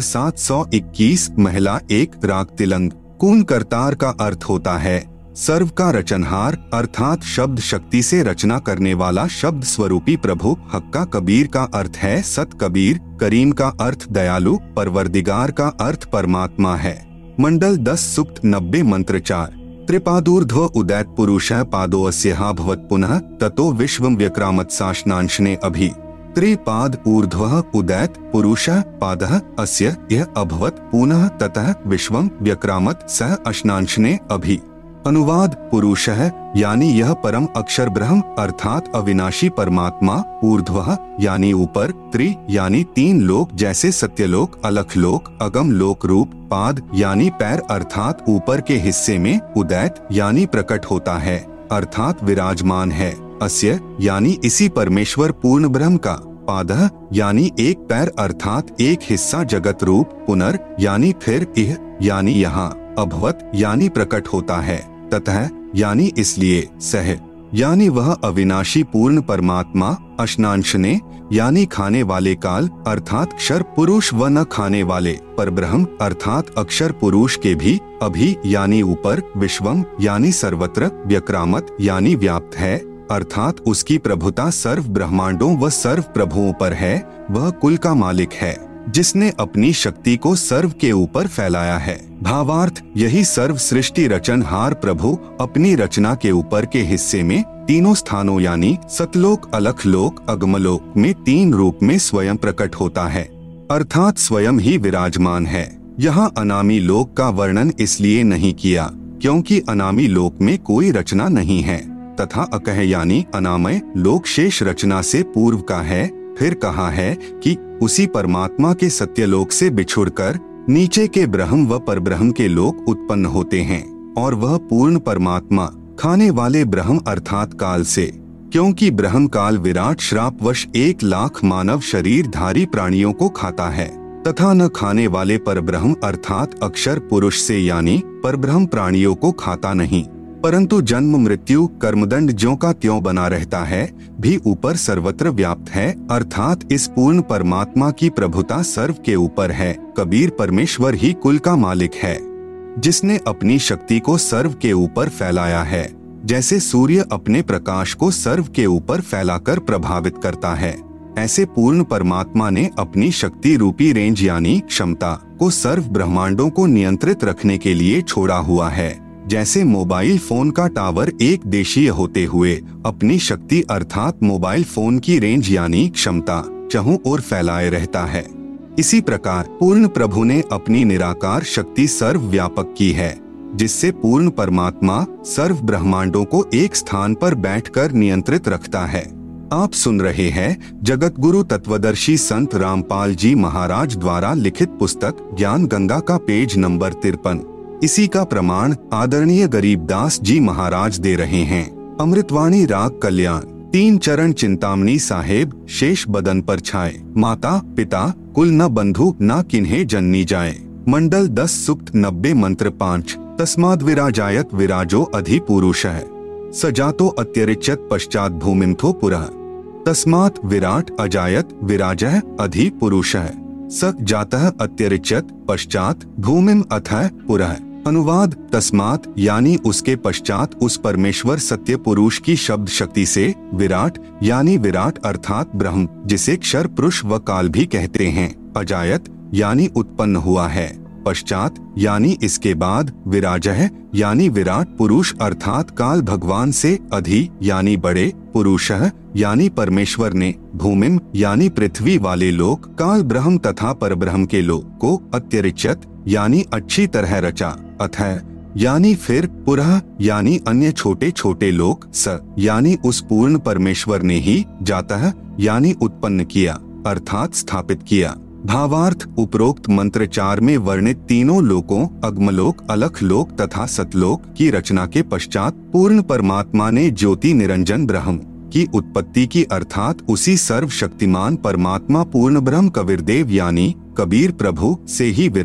721, महिला 1, राग तिलंग। कून करतार का अर्थ होता है सर्व का रचनहार, अर्थात शब्द शक्ति से रचना करने वाला शब्द स्वरूपी प्रभु। हक्का कबीर का अर्थ है सत कबीर, करीम का अर्थ दयालु, परवरदिगार का अर्थ परमात्मा है। मंडल 10 सूक्त 90 मंत्र 4। त्रिपादूर्ध्व उदैत पुरुषः पादोऽस्यः भवत् पुनः ततो विश्वं व्यक्रामत् साशनांशने अभि। त्रिपाद ऊर्ध्वः उदैत पुरुषः पादः अस्य यह अभवत् पुनः ततः विश्वं व्यक्रामत् सह अशनांशने अभि। अनुवाद पुरुषः यानी यह परम अक्षर ब्रह्म अर्थात अविनाशी परमात्मा, ऊर्ध्वः यानी ऊपर, त्रि यानी 3 लोक जैसे सत्यलोक, अलख लोक, अगम लोक रूप, पाद यानी पैर अर्थात ऊपर के हिस्से में, उदैत यानी प्रकट होता है अर्थात विराजमान है, अस्य यानी इसी परमेश्वर पूर्ण ब्रह्म का, पादः यानी एक पैर अर्थात एक हिस्सा जगत रूप, पुनर् यानी फिर, इह यानी यहाँ, अभवत यानी प्रकट होता है, ततः यानी इसलिए, सह यानी वह अविनाशी पूर्ण परमात्मा, अशनांशने यानी खाने वाले काल अर्थात क्षर पुरुष व न खाने वाले, परब्रह्म अर्थात अक्षर पुरुष के भी, अभि यानी ऊपर, विश्वम यानी सर्वत्र, व्यक्रामत यानी व्याप्त है अर्थात उसकी प्रभुता सर्व ब्रह्मांडों व सर्व प्रभुओं पर है। वह कुल का मालिक है जिसने अपनी शक्ति को सर्व के ऊपर फैलाया है। भावार्थ यही सर्व सृष्टि रचनहार प्रभु अपनी रचना के ऊपर के हिस्से में तीनों स्थानों यानी सतलोक, अलख लोक, अगमलोक में 3 रूप में स्वयं प्रकट होता है अर्थात स्वयं ही विराजमान है। यहाँ अनामी लोक का वर्णन इसलिए नहीं किया क्योंकि अनामी लोक में कोई रचना नहीं है, तथा अकह यानी अनामय लोक शेष रचना से पूर्व का है। फिर कहा है कि उसी परमात्मा के सत्यलोक से बिछुड़कर नीचे के ब्रह्म व परब्रह्म के लोक उत्पन्न होते हैं और वह पूर्ण परमात्मा खाने वाले ब्रह्म अर्थात काल से, क्योंकि ब्रह्म काल विराट श्रापवश 1 लाख मानव शरीरधारी प्राणियों को खाता है, तथा न खाने वाले परब्रह्म अर्थात अक्षर पुरुष से यानी परब्रह्म प्राणियों को खाता नहीं, परंतु जन्म मृत्यु कर्मदंड ज्यों का त्यों बना रहता है, भी ऊपर सर्वत्र व्याप्त है अर्थात इस पूर्ण परमात्मा की प्रभुता सर्व के ऊपर है। कबीर परमेश्वर ही कुल का मालिक है जिसने अपनी शक्ति को सर्व के ऊपर फैलाया है, जैसे सूर्य अपने प्रकाश को सर्व के ऊपर फैलाकर प्रभावित करता है, ऐसे पूर्ण परमात्मा ने अपनी शक्ति रूपी रेंज यानी क्षमता को सर्व ब्रह्मांडों को नियंत्रित रखने के लिए छोड़ा हुआ है। जैसे मोबाइल फोन का टावर एक देशीय होते हुए अपनी शक्ति अर्थात मोबाइल फोन की रेंज यानी क्षमता चहुं ओर फैलाए रहता है, इसी प्रकार पूर्ण प्रभु ने अपनी निराकार शक्ति सर्व व्यापक की है, जिससे पूर्ण परमात्मा सर्व ब्रह्मांडों को एक स्थान पर बैठकर नियंत्रित रखता है। आप सुन रहे हैं जगत गुरु तत्वदर्शी संत रामपाल जी महाराज द्वारा लिखित पुस्तक ज्ञान गंगा का पेज नंबर 53। इसी का प्रमाण आदरणीय गरीबदास जी महाराज दे रहे हैं। अमृतवाणी राग कल्याण। 3 चरण चिंतामणि साहेब शेष बदन पर छाए, माता पिता कुल न बंधु न किन्हे जननी जाए। मंडल 10 सूक्त 90 मंत्र 5। तस्माद् विराजायत विराजो अधि पुरुषः सजातो अत्यरिच्यत पश्चात भूमिमथो पुरः। तस्मात् विराट अजायत विराजः अधि पुरुषः स जातः अत्यरिच्यत पश्चात भूमिम अथः पुरः। अनुवाद तस्मात् यानी उसके पश्चात उस परमेश्वर सत्य पुरुष की शब्द शक्ति से, विराट यानी विराट अर्थात ब्रह्म जिसे क्षर पुरुष व काल भी कहते हैं, अजायत यानी उत्पन्न हुआ है, पश्चात यानी इसके बाद, विराजः यानी विराट पुरुष अर्थात काल भगवान से, अधि यानी बड़े, पुरुषः यानी परमेश्वर ने, भूमिम यानी पृथ्वी वाले लोक, काल ब्रह्म तथा परब्रह्म के लोक को, अत्यरिच्यत यानी अच्छी तरह रचा, अथः यानी फिर, पुरः यानी अन्य छोटे छोटे लोक, स यानी उस पूर्ण परमेश्वर ने ही, जातः यानी उत्पन्न किया अर्थात स्थापित किया। भावार्थ उपरोक्त मंत्र 4 में वर्णित तीनों लोकों अग्मलोक, अलख लोक तथा सतलोक की रचना के पश्चात पूर्ण परमात्मा ने ज्योति निरंजन ब्रह्म की उत्पत्ति की अर्थात उसी सर्वशक्तिमान परमात्मा पूर्ण ब्रह्म कबीरदेव यानी कबीर प्रभु से ही विराट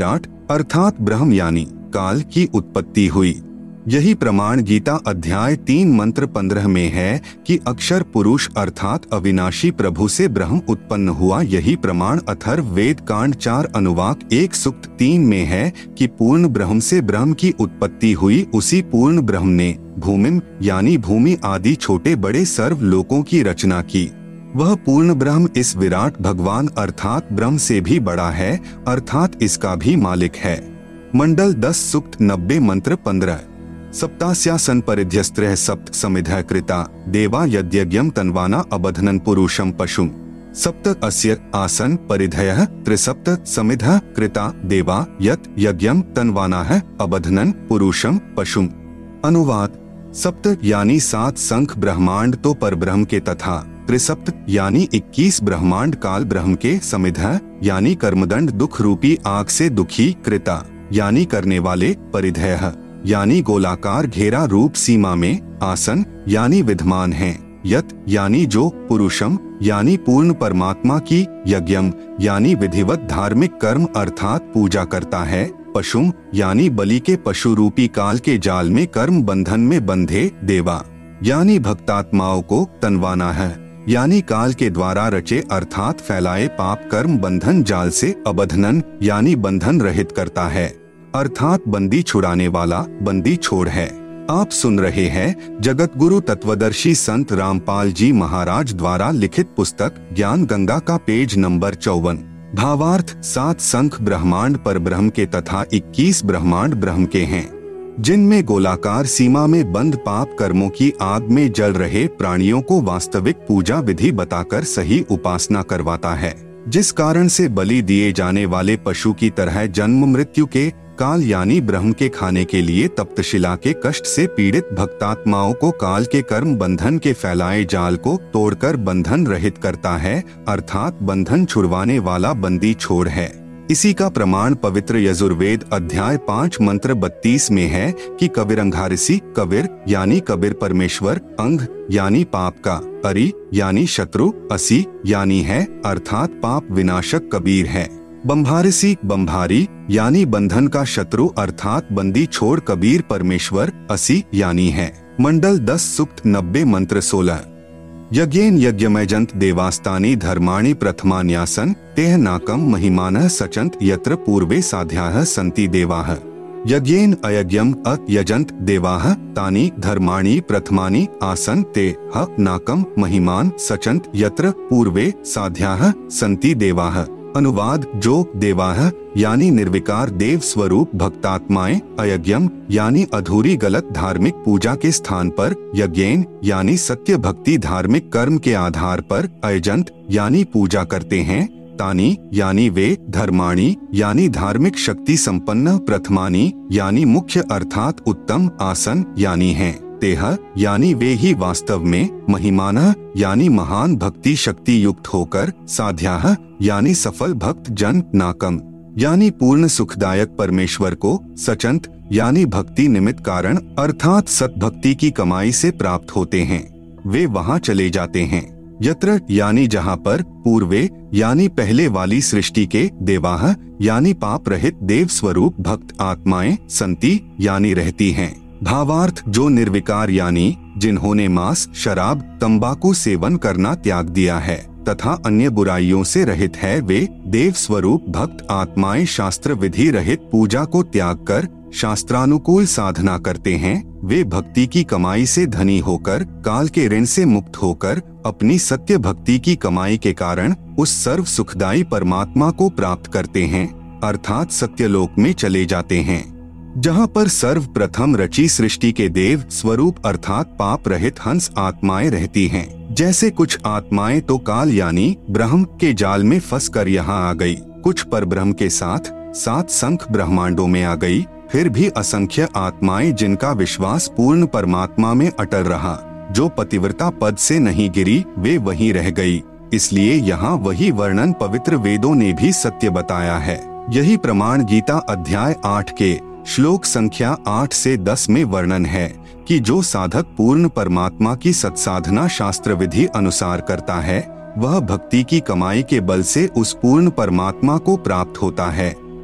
अर्थात ब्रह्म यानी काल की उत्पत्ति हुई। यही प्रमाण गीता अध्याय 3 मंत्र 15 में है कि अक्षर पुरुष अर्थात अविनाशी प्रभु से ब्रह्म उत्पन्न हुआ। यही प्रमाण अथर्व वेद कांड 4 अनुवाक 1 सूक्त 3 में है कि पूर्ण ब्रह्म से ब्रह्म की उत्पत्ति हुई। उसी पूर्ण ब्रह्म ने भूमिम यानी भूमि आदि छोटे बड़े सर्व लोकों की रचना की। वह पूर्ण ब्रह्म इस विराट भगवान अर्थात ब्रह्म से भी बड़ा है, अर्थात इसका भी मालिक है। मंडल 10 सूक्त 90 मंत्र 15। सप्तास्यासन परिध्यस्त्रः सप्त समिधः कृता देवा यद्यज्ञम तन्वाना अबधनन पुरुषम पशुम। सप्त अस्य आसन परिधयः त्रिसप्त समिधः कृता देवा यत् यज्ञम तन्वानाः अबधनन पुरुषम पशुम। अनुवाद: सप्त यानी 7 संख ब्रह्मांड तो परब्रह्म के तथा त्रिसप्त यानी 21 ब्रह्मांड काल ब्रह्म के, समिधः यानी कर्मदंड दुख रूपी आग से दुखी, कृता यानी करने वाले, परिधयः यानी गोलाकार घेरा रूप सीमा में, आसन यानी विद्यमान हैं, यत यानी जो, पुरुषम यानी पूर्ण परमात्मा की, यज्ञम यानी विधिवत धार्मिक कर्म अर्थात पूजा करता है, पशुम यानी बलि के पशु रूपी काल के जाल में कर्म बंधन में बंधे, देवा यानी भक्तात्माओं को, तनवाना है यानी काल के द्वारा रचे अर्थात फैलाए पाप कर्म बंधन जाल से, अबधनन यानी बंधन रहित करता है अर्थात बंदी छुड़ाने वाला, बंदी छोड़ है। आप सुन रहे हैं जगत गुरु तत्वदर्शी संत रामपाल जी महाराज द्वारा लिखित पुस्तक ज्ञान गंगा का पेज नंबर 54। भावार्थ: 7 संख ब्रह्मांड पर ब्रह्म के तथा 21 ब्रह्मांड ब्रह्म के हैं, जिनमें गोलाकार सीमा में बंद पाप कर्मों की आग में जल रहे प्राणियों को वास्तविक पूजा विधि बताकर सही उपासना करवाता है, जिस कारण से बलि दिए जाने वाले पशु की तरह जन्म मृत्यु के काल यानी ब्रह्म के खाने के लिए तप्तशिला के कष्ट से पीड़ित भक्तात्माओं को काल के कर्म बंधन के फैलाए जाल को तोड़कर बंधन रहित करता है, अर्थात बंधन छुड़वाने वाला बंदी छोड़ है। इसी का प्रमाण पवित्र यजुर्वेद अध्याय 5 मंत्र 32 में है कि कबीरंघारसी, कबीर यानी कबीर परमेश्वर, अंग यानी पाप का, अरि यानी शत्रु, असी यानी है अर्थात पाप विनाशक कबीर है, बंभारसी बंभारी यानी बंधन का शत्रु अर्थात बंदी छोड़ कबीर परमेश्वर, असी यानी है। मंडल 10 सूक्त 90 मंत्र 16। यज्ञेन यज्ञमयजंत देवास्तानि धर्माणि प्रथमान्यासन तेह नाकम महिमानः सचंत यत्र पूर्वे साध्याः सन्ति देवाः। यज्ञेन अयज्ञम अयजंत देवाः तानि धर्माणि प्रथमानि आसन ते ह नाकम महिमान सचंत यत्र पूर्वे साध्याः सन्ति देवाः। अनुवाद: जो देवाः यानी निर्विकार देव स्वरूप भक्तात्माएं, अयज्ञम यानी अधूरी गलत धार्मिक पूजा के स्थान पर, यज्ञेन यानी सत्य भक्ति धार्मिक कर्म के आधार पर, अयजंत यानी पूजा करते हैं, तानी यानी वे, धर्माणी यानी धार्मिक शक्ति संपन्न, प्रथमानी यानी मुख्य अर्थात उत्तम, आसन यानी हैं, तेह यानी वे ही वास्तव में, महिमानः यानी महान भक्ति शक्ति युक्त होकर, साध्याः यानी सफल भक्त जन, नाकम यानी पूर्ण सुखदायक परमेश्वर को, सचंत यानी भक्ति निमित्त कारण अर्थात सतभक्ति की कमाई से प्राप्त होते हैं, वे वहां चले जाते हैं, यत्र यानी जहां पर, पूर्वे यानी पहले वाली सृष्टि के, देवाः यानी पाप रहित देव स्वरूप भक्त आत्माएं, संति यानी रहती हैं। भावार्थ: जो निर्विकार यानी जिन्होंने मांस, शराब, तंबाकू सेवन करना त्याग दिया है तथा अन्य बुराइयों से रहित है, वे देव स्वरूप भक्त आत्माएं शास्त्र विधि रहित पूजा को त्याग कर शास्त्रानुकूल साधना करते हैं, वे भक्ति की कमाई से धनी होकर काल के ऋण से मुक्त होकर अपनी सत्य भक्ति की कमाई के कारण उस सर्व सुखदायी परमात्मा को प्राप्त करते हैं, अर्थात सत्यलोक में चले जाते हैं, जहाँ पर सर्वप्रथम रची सृष्टि के देव स्वरूप अर्थात पाप रहित हंस आत्माएं रहती हैं। जैसे कुछ आत्माएं तो काल यानी ब्रह्म के जाल में फंस कर यहाँ आ गई, कुछ पर ब्रह्म के साथ 7 संख ब्रह्मांडों में आ गई, फिर भी असंख्य आत्माएं जिनका विश्वास पूर्ण परमात्मा में अटल रहा, जो पतिव्रता पद से नहीं गिरी, वे वहीं रह गई। इसलिए यहाँ वही वर्णन पवित्र वेदों ने भी सत्य बताया है। यही प्रमाण गीता अध्याय 8 के श्लोक संख्या 8 से 10 में वर्णन है कि जो साधक पूर्ण परमात्मा की सत्साधना शास्त्र विधि अनुसार करता है, वह भक्ति की कमाई के बल से उस पूर्ण परमात्मा को प्राप्त होता है।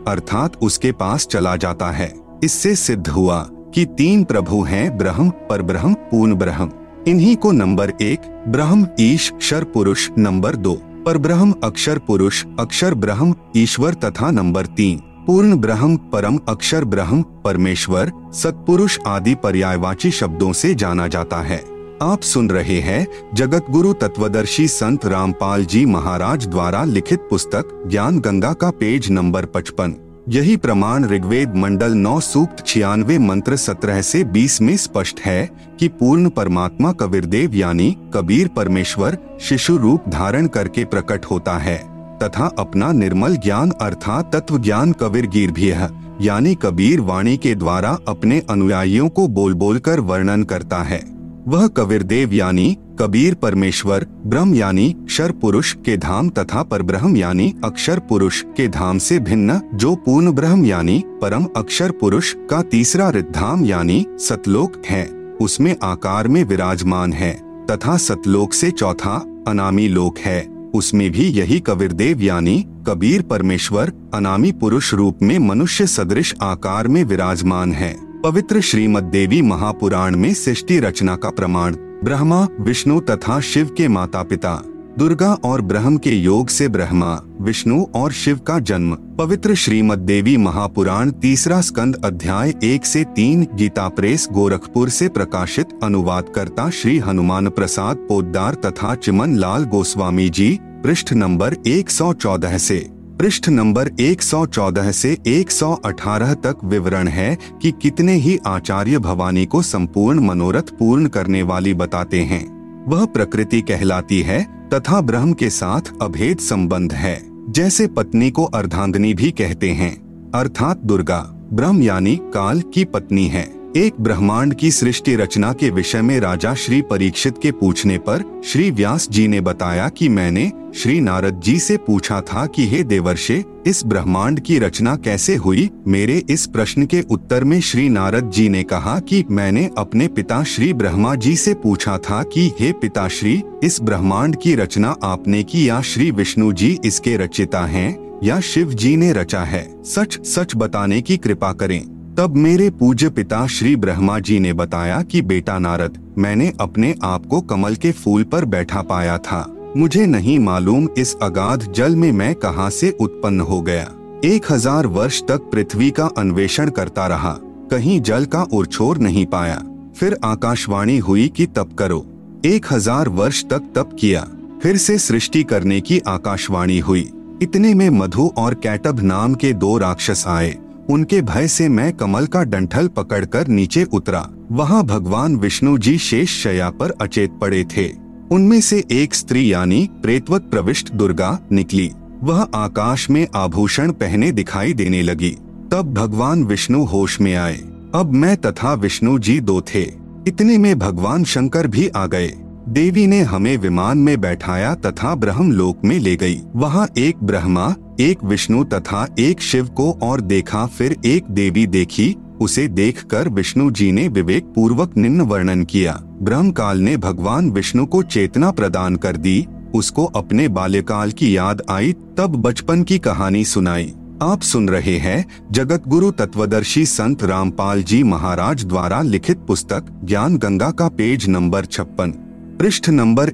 अर्थात उसके पास चला जाता है। इससे सिद्ध हुआ कि 3 प्रभु हैं, ब्रह्म, परब्रह्म, पूर्ण ब्रह्म। इन्हीं को नंबर 1 ब्रह्म ईश क्षर पुरुष, नंबर 2 परब्रह्म अक्षर पुरुष अक्षर ब्रह्म ईश्वर तथा नंबर 3 पूर्ण ब्रह्म परम अक्षर ब्रह्म परमेश्वर सत्पुरुष आदि पर्यायवाची शब्दों से जाना जाता है। आप सुन रहे हैं जगत गुरु तत्वदर्शी संत रामपाल जी महाराज द्वारा लिखित पुस्तक ज्ञान गंगा का पेज नंबर 55। यही प्रमाण ऋग्वेद मंडल 9 सूक्त 96 मंत्र 17 से 20 में स्पष्ट है कि पूर्ण परमात्मा कबीरदेव यानी कबीर परमेश्वर शिशु रूप धारण करके प्रकट होता है तथा अपना निर्मल ज्ञान अर्थात तत्व ज्ञान कबीरगीर्भियः यानी कबीर वाणी के द्वारा अपने अनुयायियों को बोल बोल कर वर्णन करता है। वह कबीरदेव यानी कबीर परमेश्वर ब्रह्म यानी क्षर पुरुष के धाम तथा परब्रह्म यानी अक्षर पुरुष के धाम से भिन्न जो पूर्ण ब्रह्म यानी परम अक्षर पुरुष का तीसरा रिद्धाम यानी सतलोक है, उसमें आकार में विराजमान है तथा सतलोक से चौथा अनामी लोक है, उसमें भी यही कबीरदेव यानी कबीर परमेश्वर अनामी पुरुष रूप में मनुष्य सदृश आकार में विराजमान है। पवित्र श्रीमद् देवी महापुराण में सृष्टि रचना का प्रमाण ब्रह्मा विष्णु तथा शिव के माता पिता दुर्गा और ब्रह्म के योग से ब्रह्मा विष्णु और शिव का जन्म। पवित्र श्रीमद् देवी महापुराण 3 स्कंद अध्याय 1 से 3 गीता प्रेस गोरखपुर से प्रकाशित। अनुवादकर्ता श्री हनुमान प्रसाद पोद्दार तथा चिमन लाल गोस्वामी जी। पृष्ठ नंबर 114 से पृष्ठ नंबर 114 से 118 तक विवरण है कि कितने ही आचार्य भवानी को संपूर्ण मनोरथ पूर्ण करने वाली बताते हैं। वह प्रकृति कहलाती है तथा ब्रह्म के साथ अभेद संबंध है। जैसे पत्नी को अर्धांगिनी भी कहते हैं, अर्थात दुर्गा ब्रह्म यानी काल की पत्नी है। एक ब्रह्मांड की सृष्टि रचना के विषय में राजा श्री परीक्षित के पूछने पर श्री व्यास जी ने बताया कि मैंने श्री नारद जी से पूछा था कि हे देवर्षे, इस ब्रह्मांड की रचना कैसे हुई। मेरे इस प्रश्न के उत्तर में श्री नारद जी ने कहा कि मैंने अपने पिता श्री ब्रह्मा जी से पूछा था कि हे पिताश्री, इस ब्रह्मांड की रचना आपने की या श्री विष्णु जी इसके रचयिता हैं या शिव जी ने रचा है, सच सच बताने की कृपा करें। तब मेरे पूज्य पिता श्री ब्रह्मा जी ने बताया कि बेटा नारद, मैंने अपने आप को कमल के फूल पर बैठा पाया था। मुझे नहीं मालूम इस अगाध जल में मैं कहां से उत्पन्न हो गया। 1000 वर्ष तक पृथ्वी का अन्वेषण करता रहा, कहीं जल का ओरछोर नहीं पाया। फिर आकाशवाणी हुई कि तप करो। 1000 वर्ष तक तप किया, फिर से सृष्टि करने की आकाशवाणी हुई। इतने में मधु और कैटभ नाम के 2 राक्षस आए। उनके भय से मैं कमल का डंठल पकड़कर नीचे उतरा। वहां भगवान विष्णु जी शेष शैया पर अचेत पड़े थे। उनमें से एक स्त्री यानी प्रेतवत प्रविष्ट दुर्गा निकली। वह आकाश में आभूषण पहने दिखाई देने लगी। तब भगवान विष्णु होश में आए। अब मैं तथा विष्णु जी 2 थे। इतने में भगवान शंकर भी आ गए। देवी ने हमें विमान में बैठाया तथा ब्रह्मलोक में ले गई। वहाँ एक ब्रह्मा, एक विष्णु तथा एक शिव को और देखा। फिर एक देवी देखी। उसे देखकर विष्णु जी ने विवेक पूर्वक निम्न वर्णन किया। ब्रह्म काल ने भगवान विष्णु को चेतना प्रदान कर दी। उसको अपने बाल्यकाल की याद आई, तब बचपन की कहानी सुनाई। आप सुन रहे हैं जगत गुरु तत्वदर्शी संत रामपाल जी महाराज द्वारा लिखित पुस्तक ज्ञान गंगा का पेज नंबर 56 पृष्ठ नंबर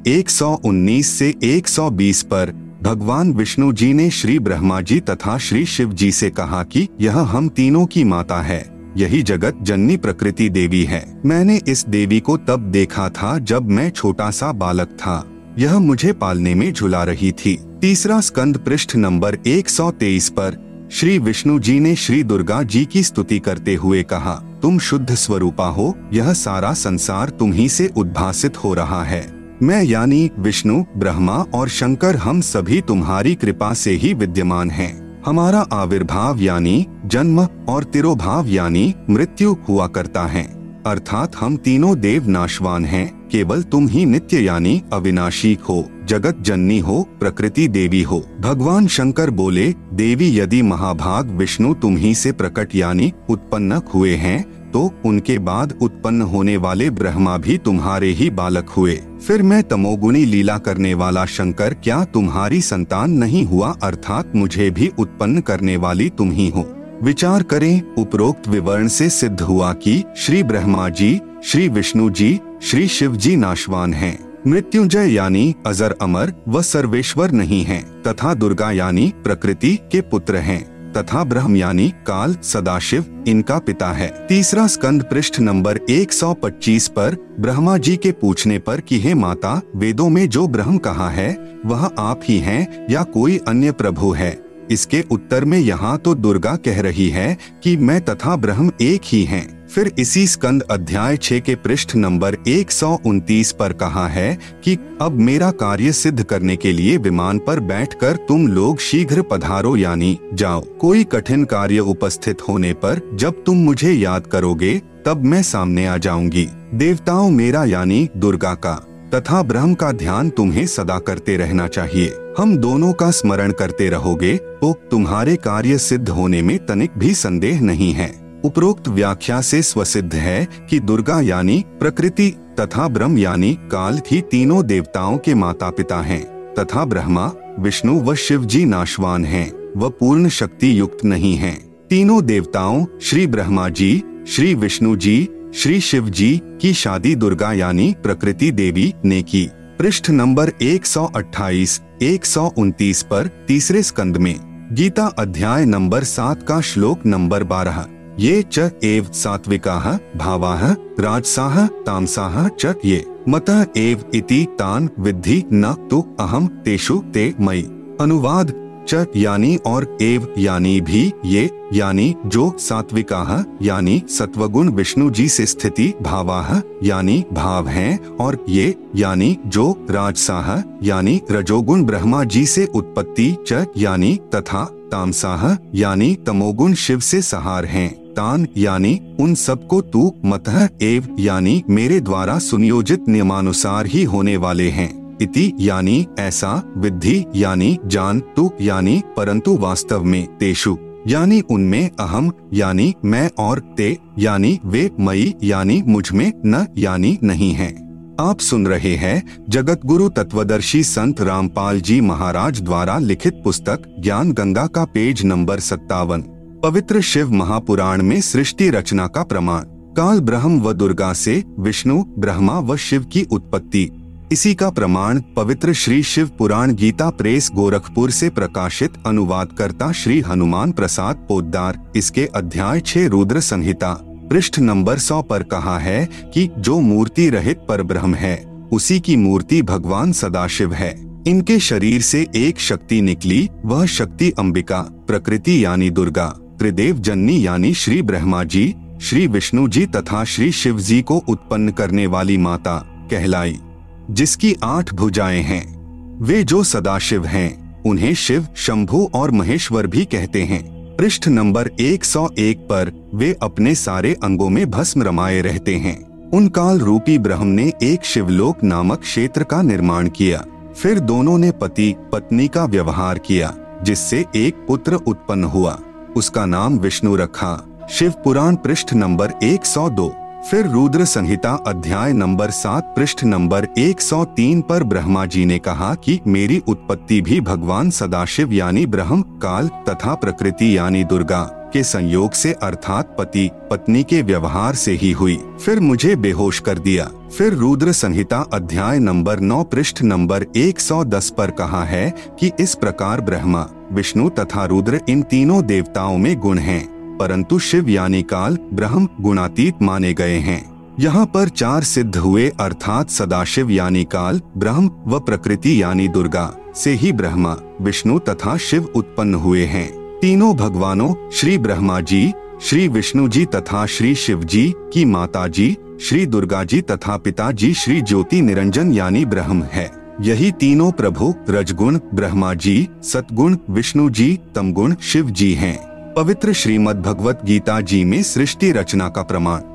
119 से 120 पर भगवान विष्णु जी ने श्री ब्रह्मा जी तथा श्री शिव जी से कहा कि यह हम तीनों की माता है। यही जगत जननी प्रकृति देवी है। मैंने इस देवी को तब देखा था जब मैं छोटा सा बालक था। यह मुझे पालने में झुला रही थी। 3 स्कंद पृष्ठ नंबर 123 पर श्री विष्णु जी ने श्री दुर्गा जी की स्तुति करते हुए कहा, तुम शुद्ध स्वरूपा हो। यह सारा संसार तुम्ही से उद्भासित हो रहा है। मैं यानी विष्णु, ब्रह्मा और शंकर हम सभी तुम्हारी कृपा से ही विद्यमान हैं। हमारा आविर्भाव यानी जन्म और तिरोभाव यानी मृत्यु हुआ करता है। अर्थात हम तीनों देव नाशवान हैं। केवल तुम ही नित्य यानी अविनाशी हो, जगत जननी हो, प्रकृति देवी हो। भगवान शंकर बोले, देवी यदि महाभाग विष्णु तुम ही से प्रकट यानी उत्पन्न हुए हैं, तो उनके बाद उत्पन्न होने वाले ब्रह्मा भी तुम्हारे ही बालक हुए। फिर मैं तमोगुणी लीला करने वाला शंकर क्या तुम्हारी संतान नहीं हुआ, अर्थात मुझे भी उत्पन्न करने वाली तुम ही हो। विचार करें, उपरोक्त विवरण से सिद्ध हुआ कि श्री ब्रह्मा जी, श्री विष्णु जी, श्री शिव जी नाशवान हैं, मृत्युंजय यानी अजर अमर व सर्वेश्वर नहीं हैं, तथा दुर्गा यानी प्रकृति के पुत्र हैं, तथा ब्रह्म यानी काल सदाशिव इनका पिता है। तीसरा स्कंद पृष्ठ नंबर 125 पर ब्रह्मा जी के पूछने पर कि हे माता, वेदों में जो ब्रह्म कहा है वह आप ही हैं या कोई अन्य प्रभु है? इसके उत्तर में यहाँ तो दुर्गा कह रही है कि मैं तथा ब्रह्म एक ही हैं। फिर इसी स्कंद अध्याय 6 के पृष्ठ नंबर 129 पर कहा है कि अब मेरा कार्य सिद्ध करने के लिए विमान पर बैठकर तुम लोग शीघ्र पधारो यानी जाओ। कोई कठिन कार्य उपस्थित होने पर जब तुम मुझे याद करोगे तब मैं सामने आ जाऊंगी। देवताओं मेरा यानी दुर्गा का तथा ब्रह्म का ध्यान तुम्हें सदा करते रहना चाहिए। हम दोनों का स्मरण करते रहोगे तो तुम्हारे कार्य सिद्ध होने में तनिक भी संदेह नहीं है। उपरोक्त व्याख्या से स्वसिद्ध है कि दुर्गा यानी प्रकृति तथा ब्रह्म यानी काल ही तीनों देवताओं के माता पिता हैं, तथा ब्रह्मा, विष्णु व शिव जी नाशवान हैं, व पूर्ण शक्ति युक्त नहीं हैं। तीनों देवताओं श्री ब्रह्मा जी, श्री विष्णु जी, श्री शिव जी की शादी दुर्गा यानी प्रकृति देवी ने की। पृष्ठ नंबर 128, 129 पर तीसरे स्कंद में गीता अध्याय नंबर 7 का श्लोक नंबर 12, ये च एव सात्विकाः भावाः राजसाः तामसाः च ये मतः एव इति तान विद्धि न तु अहम तेषु ते मयि। अनुवाद, च यानी और एव यानी भी, ये यानी जो सात्विकाः यानी सत्वगुण विष्णु जी से स्थिति, भावाः यानी भाव हैं, और ये यानी जो राजसाः यानी रजोगुण ब्रह्मा जी से उत्पत्ति, च यानी तथा, तामसाः यानी तमोगुण शिव से सहार हैं, तान यानी उन सबको तू, मतः एव यानी मेरे द्वारा सुनियोजित नियमानुसार ही होने वाले हैं, इति यानी ऐसा, विद्धि यानी जान, तु यानी परंतु वास्तव में, तेषु यानी उनमें, अहम यानी मैं और ते यानी वे, मई यानी मुझ में, न यानी नहीं हैं। आप सुन रहे हैं जगत गुरु तत्वदर्शी संत रामपाल जी महाराज द्वारा लिखित पुस्तक ज्ञान गंगा का पेज नंबर 57। पवित्र शिव महापुराण में सृष्टि रचना का प्रमाण। काल ब्रह्म व दुर्गा से विष्णु, ब्रह्मा व शिव की उत्पत्ति। इसी का प्रमाण पवित्र श्री शिव पुराण गीता प्रेस गोरखपुर से प्रकाशित अनुवादकर्ता श्री हनुमान प्रसाद पोद्दार, इसके अध्याय 6 रुद्र संहिता पृष्ठ नंबर 100 पर कहा है कि जो मूर्ति रहित परब्रह्म है उसी की मूर्ति भगवान सदाशिव है। इनके शरीर से एक शक्ति निकली, वह शक्ति अंबिका, प्रकृति यानी दुर्गा, त्रिदेव जननी यानी श्री ब्रह्मा जी, श्री विष्णु जी तथा श्री शिव जी को उत्पन्न करने वाली माता कहलाई, जिसकी 8 भुजाएं हैं। वे जो सदाशिव हैं उन्हें शिव, शंभु और महेश्वर भी कहते हैं। पृष्ठ नंबर 101 पर वे अपने सारे अंगों में भस्म रमाए रहते हैं। उन काल रूपी ब्रह्म ने एक शिवलोक नामक क्षेत्र का निर्माण किया। फिर दोनों ने पति पत्नी का व्यवहार किया, जिससे एक पुत्र उत्पन्न हुआ। उसका नाम विष्णु रखा। शिव पुराण पृष्ठ नंबर 102। फिर रुद्र संहिता अध्याय नंबर 7 पृष्ठ नंबर 103 पर ब्रह्मा जी ने कहा कि मेरी उत्पत्ति भी भगवान सदाशिव यानी ब्रह्म, काल तथा प्रकृति यानी दुर्गा के संयोग से अर्थात पति पत्नी के व्यवहार से ही हुई। फिर मुझे बेहोश कर दिया। फिर रुद्र संहिता अध्याय नंबर 9 पृष्ठ नंबर 110 पर कहा है कि इस प्रकार ब्रह्मा, विष्णु तथा रुद्र इन तीनों देवताओं में गुण हैं, परंतु शिव यानी काल ब्रह्म गुणातीत माने गए हैं। यहाँ पर 4 सिद्ध हुए अर्थात सदाशिव यानी काल ब्रह्म व प्रकृति यानी दुर्गा से ही ब्रह्मा, विष्णु तथा शिव उत्पन्न हुए हैं। तीनों भगवानों श्री ब्रह्मा जी, श्री विष्णु जी तथा श्री शिव जी की माता जी श्री दुर्गा जी तथा पिता जी श्री ज्योति निरंजन यानी ब्रह्म है। यही तीनों प्रभु रजगुण ब्रह्मा जी, सतगुण विष्णु जी, तमगुण शिव जी हैं। पवित्र श्रीमद् भगवत गीता जी में सृष्टि रचना का प्रमाण।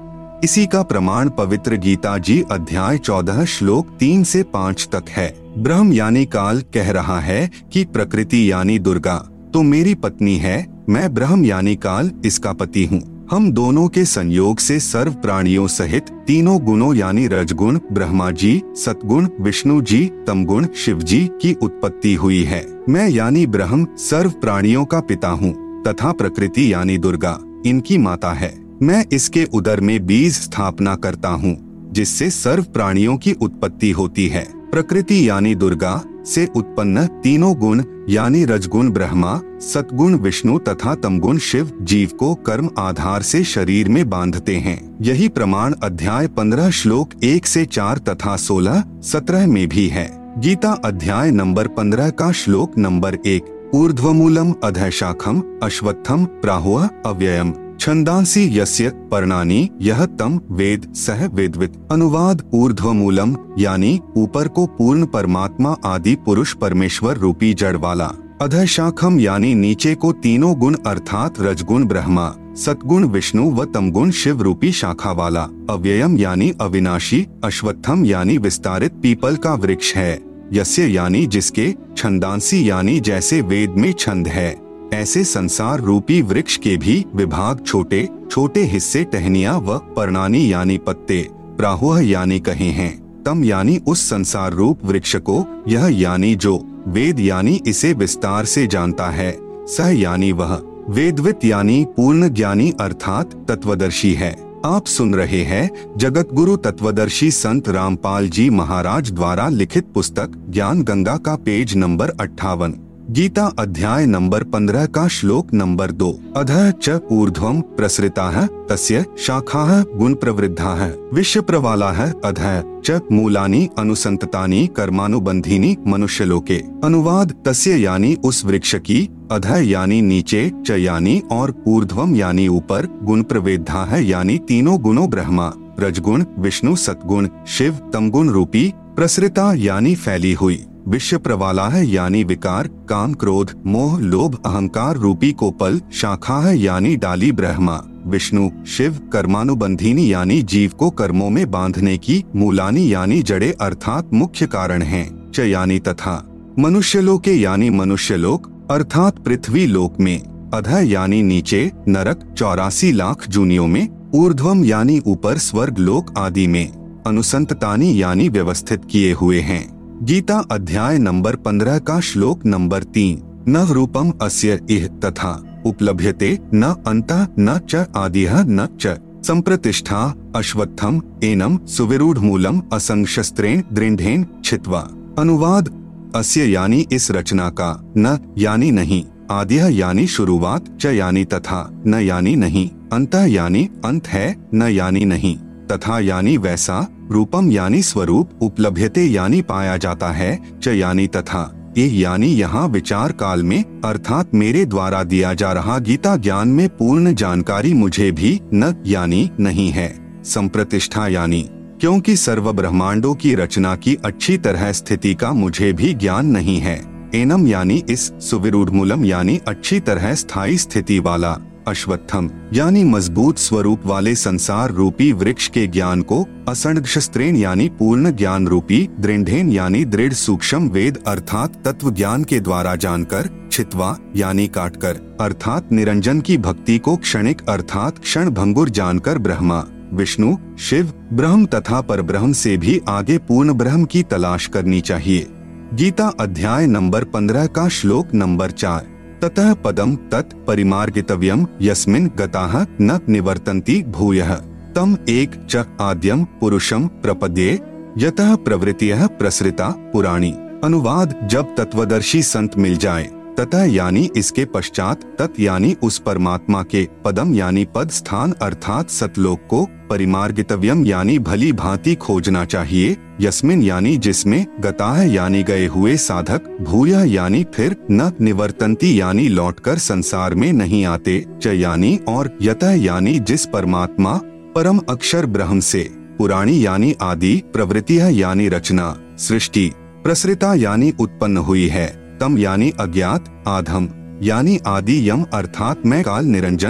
इसी का प्रमाण पवित्र गीता जी अध्याय 14 श्लोक 3 से 5 तक है। ब्रह्म यानी काल कह रहा है कि प्रकृति यानी दुर्गा तो मेरी पत्नी है, मैं ब्रह्म यानी काल इसका पति हूँ। हम दोनों के संयोग से सर्व प्राणियों सहित तीनों गुणों यानी रजगुण ब्रह्मा जी, सतगुण विष्णु जी, तमगुण शिव जी की उत्पत्ति हुई है। मैं यानी ब्रह्म सर्व प्राणियों का पिता हूँ तथा प्रकृति यानी दुर्गा इनकी माता है। मैं इसके उदर में बीज स्थापना करता हूँ जिससे सर्व प्राणियों की उत्पत्ति होती है। प्रकृति यानी दुर्गा से उत्पन्न तीनों गुण यानी रजगुण ब्रह्मा, सतगुण विष्णु तथा तमगुण शिव जीव को कर्म आधार से शरीर में बांधते हैं। यही प्रमाण अध्याय 15 श्लोक 1 से 4 तथा 16, 17 में भी है। गीता अध्याय नंबर 15 का श्लोक नंबर 1, ऊर्ध्वमूलम अधः शाखम अश्वत्थम प्राहुः अव्ययम छंदांसी यस्य पर्णानि यह तम वेद सह वेदवित। अनुवाद ऊर्ध्वमूलम यानी ऊपर को पूर्ण परमात्मा आदि पुरुष परमेश्वर रूपी जड़ वाला, अधः शाखम यानी नीचे को तीनों गुण अर्थात रजगुण ब्रह्मा, सतगुण विष्णु व तमगुण शिव रूपी शाखा वाला, अव्ययम यानी अविनाशी, अश्वत्थम यानी विस्तारित पीपल का वृक्ष है, यस्य यानी जिसके, छंदांसी यानी जैसे वेद में छंद है ऐसे संसार रूपी वृक्ष के भी विभाग छोटे छोटे हिस्से टहनियां व पर्णानी यानी पत्ते, प्राहुः यानी कहे हैं, तम यानी उस संसार रूप वृक्ष को, यह यानी जो, वेद यानी इसे विस्तार से जानता है, सह यानी वह, वेदवित यानी पूर्ण ज्ञानी अर्थात तत्वदर्शी है। आप सुन रहे हैं जगत गुरु तत्वदर्शी संत रामपाल जी महाराज द्वारा लिखित पुस्तक ज्ञान गंगा का पेज नंबर 58। गीता अध्याय नंबर 15 का श्लोक नंबर 2, अधः च ऊर्ध्वं प्रसृताः तस्य शाखाः गुण प्रवृद्धाः विश्व प्रवालाः अधः च मूलानि अनुसंततानि कर्मानुबंधीनि मनुष्यलोके। अनुवाद तस्य यानी उस वृक्ष की, अधः यानी नीचे, च यानी और ऊर्ध्वम यानी ऊपर, गुण प्रवृद्धाः यानी तीनों गुणों ब्रह्मा, रजगुण विष्णु सतगुण शिव तमगुण रूपी, प्रसृता यानी फैली हुई, विश्व प्रवालाः यानी विकार काम क्रोध मोह लोभ अहंकार रूपी कोपल, शाखाः यानी डाली ब्रह्मा विष्णु शिव, कर्मानुबंधीनी यानी जीव को कर्मों में बांधने की, मूलानी यानी जड़े अर्थात मुख्य कारण हैं, च यानी तथा, मनुष्यलोके यानी मनुष्यलोक अर्थात पृथ्वी लोक में, अधः यानी नीचे नरक 84 लाख जूनियों में, ऊर्ध्वम यानी ऊपर स्वर्ग लोक आदि में, अनुसंततानी यानी व्यवस्थित किए हुए हैं। गीता अध्याय नंबर 15 का श्लोक नंबर 3, न रूपम अस्य इह तथा उपलभ्यते न अंतः न च आदिह न च संप्रतिष्ठा अश्वत्थम एनम सुविरूढ़ मूलम असंशस्त्रेण दृढ़ेन छित्वा। अनुवाद अस्य यानी इस रचना का, न यानी नहीं, आदिह यानी शुरुआत, च यानी तथा, न यानी नहीं, अंतः यानी अंत है, न यानी नहीं, तथा यानी वैसा, रूपम यानी स्वरूप, उपलभ्यते यानी पाया जाता है, च यानी तथा, ये यानी यहाँ विचार काल में अर्थात मेरे द्वारा दिया जा रहा गीता ज्ञान में पूर्ण जानकारी मुझे भी न यानी नहीं है, संप्रतिष्ठा यानी क्योंकि सर्व ब्रह्मांडों की रचना की अच्छी तरह स्थिति का मुझे भी ज्ञान नहीं है, एनम यानी इस, सुविरूढ़ मूलम यानी अच्छी तरह स्थायी स्थिति वाला, अश्वत्थम यानी मजबूत स्वरूप वाले संसार रूपी वृक्ष के ज्ञान को, असंशस्त्रेण यानी पूर्ण ज्ञान रूपी, दृढ़ेन यानी दृढ़ सूक्ष्म वेद अर्थात तत्व ज्ञान के द्वारा जानकर, छित्वा यानी काटकर अर्थात निरंजन की भक्ति को क्षणिक अर्थात क्षण भंगुर जानकर ब्रह्मा विष्णु शिव ब्रह्म तथा परब्रह्म से भी आगे पूर्ण ब्रह्म की तलाश करनी चाहिए। गीता अध्याय नंबर 15 का श्लोक नंबर 4, ततः पदम तत् परिमार्गितव्यम यस्मिन् गताः न निवर्तन्ति भूयः तम एक च आद्यम पुरुषम प्रपद्ये यतः प्रवृत्तियः प्रसृता पुराणी। अनुवाद जब तत्वदर्शी संत मिल जाए, ततः यानी इसके पश्चात, तत् यानी उस परमात्मा के, पदम यानी पद स्थान अर्थात सतलोक को, परिमार्गितव्यम यानी भली भांति खोजना चाहिए, यस्मिन यानी जिसमें, गताः यानी गए हुए साधक, भूयः यानी फिर, न निवर्तन्ति यानी लौटकर संसार में नहीं आते, च यानी और, यतः यानी जिस परमात्मा परम अक्षर ब्रह्म से, पुराणी यानी आदि, प्रवृत्तिः यानी रचना सृष्टि, प्रसृता यानी उत्पन्न हुई है, तम यानी अज्ञात, आधम यानी आदि, यम अर्थात मैं काल निरंजन,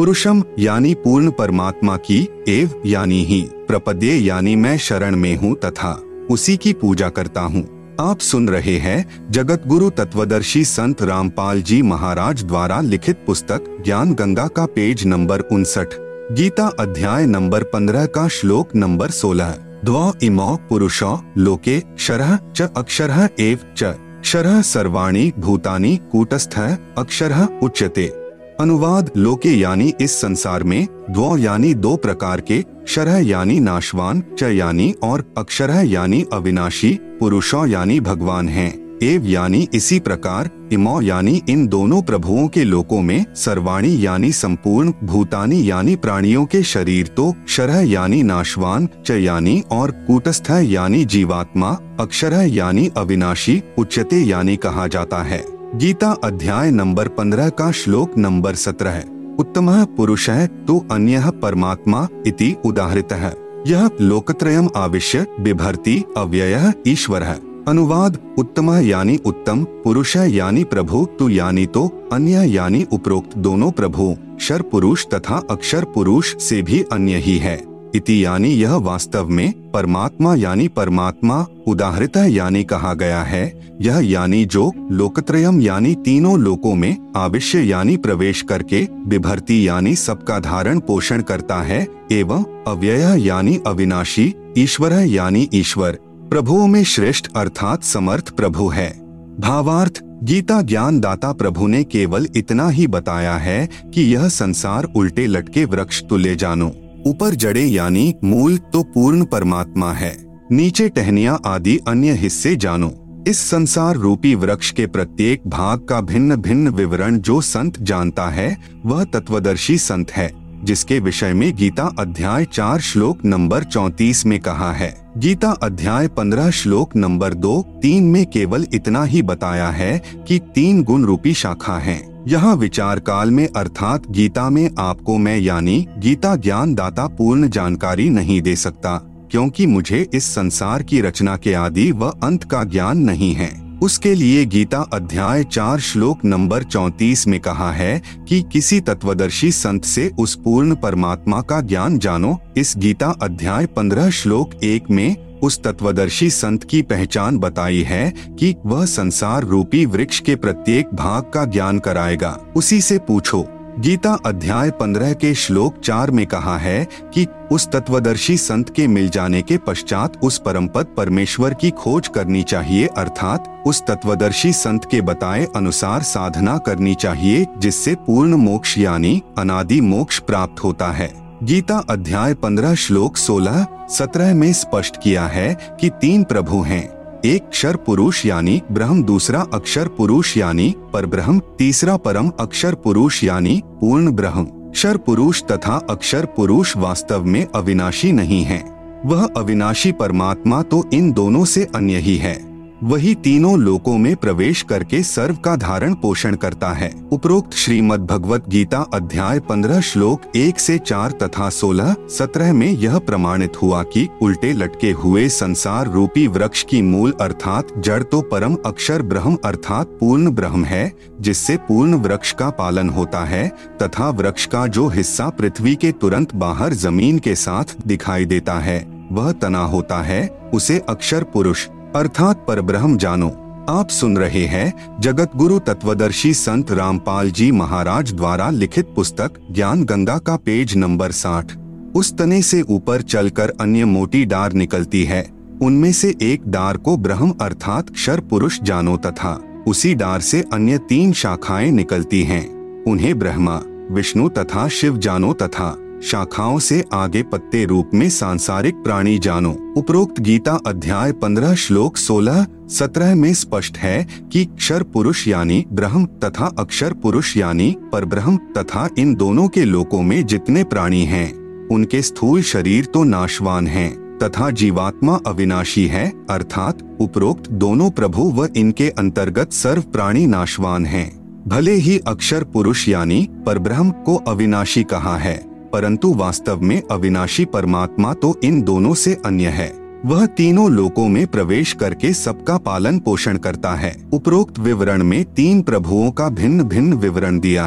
पुरुषम यानी पूर्ण परमात्मा की, एव यानी ही, प्रपद्ये यानी मैं शरण में हूँ तथा उसी की पूजा करता हूँ। आप सुन रहे हैं जगत गुरु तत्वदर्शी संत रामपाल जी महाराज द्वारा लिखित पुस्तक ज्ञान गंगा का पेज नंबर 59, गीता अध्याय नंबर 15 का श्लोक नंबर 16। द्वौ इमौ पुरुषौ लोके क्षरः च अक्षरः एव च, क्षरः सर्वाणि भूतानि कूटस्थः अक्षरः उच्यते। अनुवाद, लोके यानी इस संसार में, द्वौ यानी दो प्रकार के, क्षरः यानी नाशवान, च यानी और, अक्षरः यानी अविनाशी, पुरुषौ यानी भगवान हैं, एव यानी इसी प्रकार, इमौ यानी इन दोनों प्रभुओं के लोकों में, सर्वाणी यानी संपूर्ण, भूतानि यानी प्राणियों के शरीर तो, क्षरः यानी नाशवान, च यानी और, कूटस्थ यानी जीवात्मा, अक्षरः यानी अविनाशी, उच्यते यानी कहा जाता है। गीता अध्याय नंबर 15 का श्लोक नंबर 17। उत्तमः पुरुषः तु अन्यः परमात्मा इति उदाहृतः, यह लोकत्रयम् आविश्य बिभर्ति अव्ययः ईश्वरः। अनुवाद, उत्तमः यानी उत्तम, पुरुषः यानी प्रभु, तु यानी तो, अन्य यानी उपरोक्त दोनों प्रभु, क्षर पुरुष तथा अक्षर पुरुष से भी अन्य ही है, इति यानी यह वास्तव में, परमात्मा यानी परमात्मा, उदाहृतः यानी कहा गया है, यह यानी जो, लोकत्रयम यानी तीनों लोकों में, आविश्य यानी प्रवेश करके, बिभर्ति यानी सबका धारण पोषण करता है, एवं अव्ययः यानी अविनाशी, ईश्वरः यानी ईश्वर, प्रभुओं में श्रेष्ठ अर्थात समर्थ प्रभु है। भावार्थ, गीता ज्ञान दाता प्रभु ने केवल इतना ही बताया है कि यह संसार उल्टे लटके वृक्ष तुल्य जानो, ऊपर जड़े यानी मूल तो पूर्ण परमात्मा है, नीचे टहनियां आदि अन्य हिस्से जानो। इस संसार रूपी वृक्ष के प्रत्येक भाग का भिन्न भिन्न विवरण जो संत जानता है वह तत्वदर्शी संत है, जिसके विषय में गीता अध्याय 4 श्लोक नंबर 34 में कहा है। गीता अध्याय 15 श्लोक नंबर 2-3 में केवल इतना ही बताया है कि 3 गुण रूपी शाखा हैं। यहाँ विचार काल में अर्थात गीता में आपको मैं यानी गीता ज्ञान दाता पूर्ण जानकारी नहीं दे सकता, क्योंकि मुझे इस संसार की रचना के आदि व अंत का ज्ञान नहीं है। उसके लिए गीता अध्याय 4 श्लोक नंबर 34 में कहा है कि किसी तत्वदर्शी संत से उस पूर्ण परमात्मा का ज्ञान जानो। इस गीता अध्याय 15 श्लोक 1 में उस तत्वदर्शी संत की पहचान बताई है कि वह संसार रूपी वृक्ष के प्रत्येक भाग का ज्ञान कराएगा। उसी से पूछो। गीता अध्याय 15 के श्लोक 4 में कहा है कि उस तत्वदर्शी संत के मिल जाने के पश्चात उस परमपद परमेश्वर की खोज करनी चाहिए, अर्थात उस तत्वदर्शी संत के बताए अनुसार साधना करनी चाहिए, जिससे पूर्ण मोक्ष यानी अनादि मोक्ष प्राप्त होता है। गीता अध्याय 15 श्लोक 16-17 में स्पष्ट किया है कि 3 प्रभु हैं, एक क्षर पुरुष यानी ब्रह्म, दूसरा अक्षर पुरुष यानी परब्रह्म, तीसरा परम अक्षर पुरुष यानी पूर्ण ब्रह्म। क्षर पुरुष तथा अक्षर पुरुष वास्तव में अविनाशी नहीं है, वह अविनाशी परमात्मा तो इन दोनों से अन्य ही है। वही तीनों लोकों में प्रवेश करके सर्व का धारण पोषण करता है। उपरोक्त श्रीमद् भगवत गीता अध्याय 15 श्लोक 1 से 4 तथा 16-17 में यह प्रमाणित हुआ कि उल्टे लटके हुए संसार रूपी वृक्ष की मूल अर्थात जड़ तो परम अक्षर ब्रह्म अर्थात पूर्ण ब्रह्म है, जिससे पूर्ण वृक्ष का पालन होता है, तथा वृक्ष का जो हिस्सा पृथ्वी के तुरंत बाहर जमीन के साथ दिखाई देता है वह तना होता है, उसे अक्षर पुरुष अर्थात परब्रह्म जानो। आप सुन रहे हैं जगत गुरु तत्वदर्शी संत रामपाल जी महाराज द्वारा लिखित पुस्तक ज्ञान गंगा का पेज नंबर 60। उस तने से ऊपर चलकर अन्य मोटी डार निकलती है, उनमें से एक डार को ब्रह्म अर्थात क्षर पुरुष जानो तथा उसी डार से अन्य 3 शाखाएं निकलती हैं, उन्हें ब्रह्मा, विष्णु तथा शिव जानो तथा शाखाओं से आगे पत्ते रूप में सांसारिक प्राणी जानो। उपरोक्त गीता अध्याय 15 श्लोक 16-17 में स्पष्ट है कि क्षर पुरुष यानी ब्रह्म तथा अक्षर पुरुष यानी परब्रह्म तथा इन दोनों के लोकों में जितने प्राणी हैं उनके स्थूल शरीर तो नाशवान हैं तथा जीवात्मा अविनाशी है, अर्थात उपरोक्त दोनों प्रभु व इनके अंतर्गत सर्व प्राणी नाशवान हैं। भले ही अक्षर पुरुष यानी परब्रह्म को अविनाशी कहा है, परंतु वास्तव में अविनाशी परमात्मा तो इन दोनों से अन्य है। वह तीनों लोकों में प्रवेश करके सबका पालन पोषण करता है। उपरोक्त विवरण में 3 प्रभुओं का भिन्न भिन्न विवरण दिया है।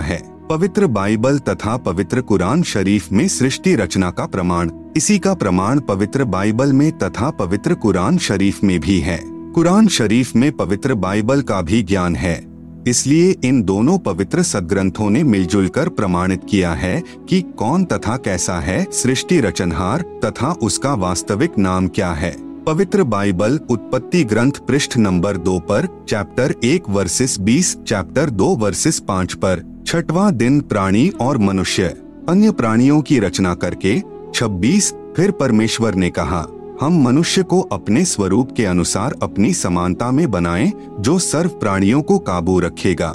पवित्र बाइबल तथा पवित्र कुरान शरीफ में सृष्टि रचना का प्रमाण। इसी का प्रमाण पवित्र बाइबल में तथा पवित्र कुरान शरीफ में भी है। कुरान शरीफ में पवित्र बाइबल का भी ज्ञान है, इसलिए इन दोनों पवित्र सदग्रंथों ने मिलजुल कर प्रमाणित किया है कि कौन तथा कैसा है सृष्टि रचनहार तथा उसका वास्तविक नाम क्या है। पवित्र बाइबल उत्पत्ति ग्रंथ पृष्ठ नंबर 2 पर, चैप्टर 1 वर्सेस 20, चैप्टर 2 वर्सेस 5 पर, 6वां दिन प्राणी और मनुष्य अन्य प्राणियों की रचना करके। 26 फिर परमेश्वर ने कहा, हम मनुष्य को अपने स्वरूप के अनुसार अपनी समानता में बनाएं, जो सर्व प्राणियों को काबू रखेगा।